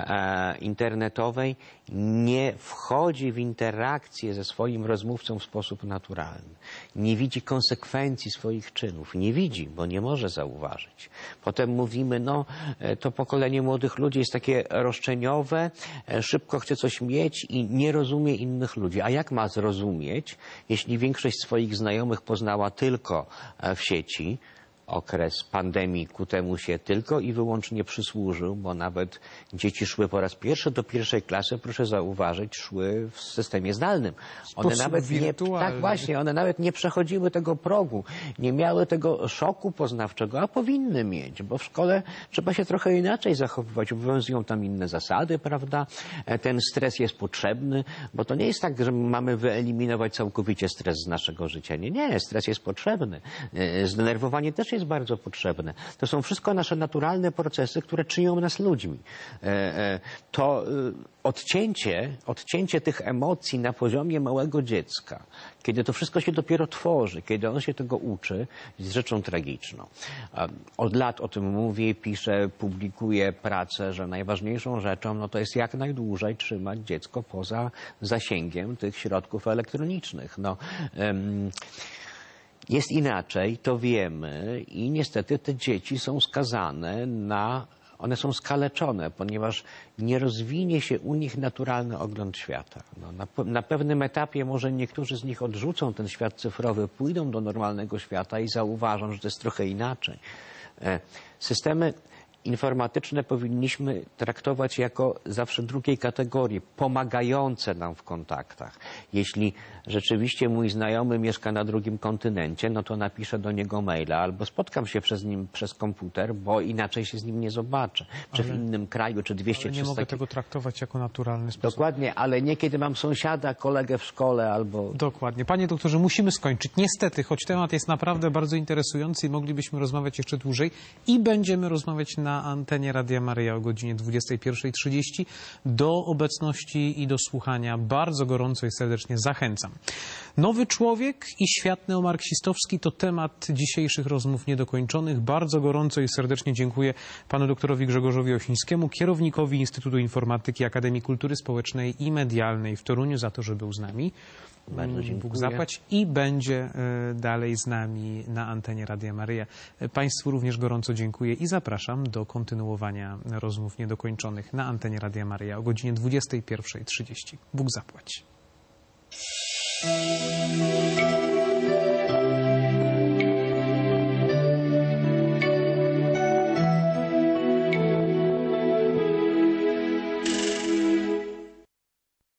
Speaker 2: internetowej nie wchodzi w interakcję ze swoim rozmówcą w sposób naturalny. Nie widzi konsekwencji swoich czynów. Nie widzi, bo nie może zauważyć. Potem mówimy, to pokolenie młodych ludzi jest takie roszczeniowe, szybko chce coś mieć i nie rozumie innych ludzi. A jak ma zrozumieć, jeśli większość swoich znajomych poznała tylko w sieci? okres pandemii ku temu się tylko i wyłącznie przysłużył, bo nawet dzieci szły po raz pierwszy do pierwszej klasy, proszę zauważyć, szły w systemie zdalnym. One nawet nie, tak właśnie, one nawet nie przechodziły tego progu, nie miały tego szoku poznawczego, a powinny mieć, bo w szkole trzeba się trochę inaczej zachowywać, obowiązują tam inne zasady, prawda? Ten stres jest potrzebny, bo to nie jest tak, że mamy wyeliminować całkowicie stres z naszego życia. Nie, stres jest potrzebny. Zdenerwowanie też jest bardzo potrzebne. To są wszystko nasze naturalne procesy, które czynią nas ludźmi. To odcięcie tych emocji na poziomie małego dziecka, kiedy to wszystko się dopiero tworzy, kiedy on się tego uczy, jest rzeczą tragiczną. Od lat o tym mówię, piszę, publikuję pracę, że najważniejszą rzeczą no to jest jak najdłużej trzymać dziecko poza zasięgiem tych środków elektronicznych. Jest inaczej, to wiemy i niestety te dzieci są skazane one są skaleczone, ponieważ nie rozwinie się u nich naturalny ogląd świata. Na pewnym etapie może niektórzy z nich odrzucą ten świat cyfrowy, pójdą do normalnego świata i zauważą, że to jest trochę inaczej. Systemy informatyczne powinniśmy traktować jako zawsze drugiej kategorii, pomagające nam w kontaktach. Jeśli rzeczywiście mój znajomy mieszka na drugim kontynencie, no to napiszę do niego maila albo spotkam się przez komputer, bo inaczej się z nim nie zobaczę. Czy w innym kraju, czy 200, 300...
Speaker 1: Nie mogę tego traktować jako naturalny sposób.
Speaker 2: Dokładnie, ale nie kiedy mam sąsiada, kolegę w szkole albo...
Speaker 1: Dokładnie. Panie doktorze, musimy skończyć. Niestety, choć temat jest naprawdę bardzo interesujący i moglibyśmy rozmawiać jeszcze dłużej i będziemy rozmawiać na antenie Radia Maryja o godzinie 21:30. Do obecności i do słuchania bardzo gorąco i serdecznie zachęcam. Nowy człowiek i świat neomarksistowski to temat dzisiejszych rozmów niedokończonych. Bardzo gorąco i serdecznie dziękuję panu doktorowi Grzegorzowi Osińskiemu, kierownikowi Instytutu Informatyki Akademii Kultury Społecznej i Medialnej w Toruniu za to, że był z nami.
Speaker 2: Bardzo dziękuję.
Speaker 1: Bóg zapłać i będzie dalej z nami na antenie Radia Maryja. Państwu również gorąco dziękuję i zapraszam do kontynuowania rozmów niedokończonych na antenie Radia Maryja o godzinie 21:30. Bóg zapłać.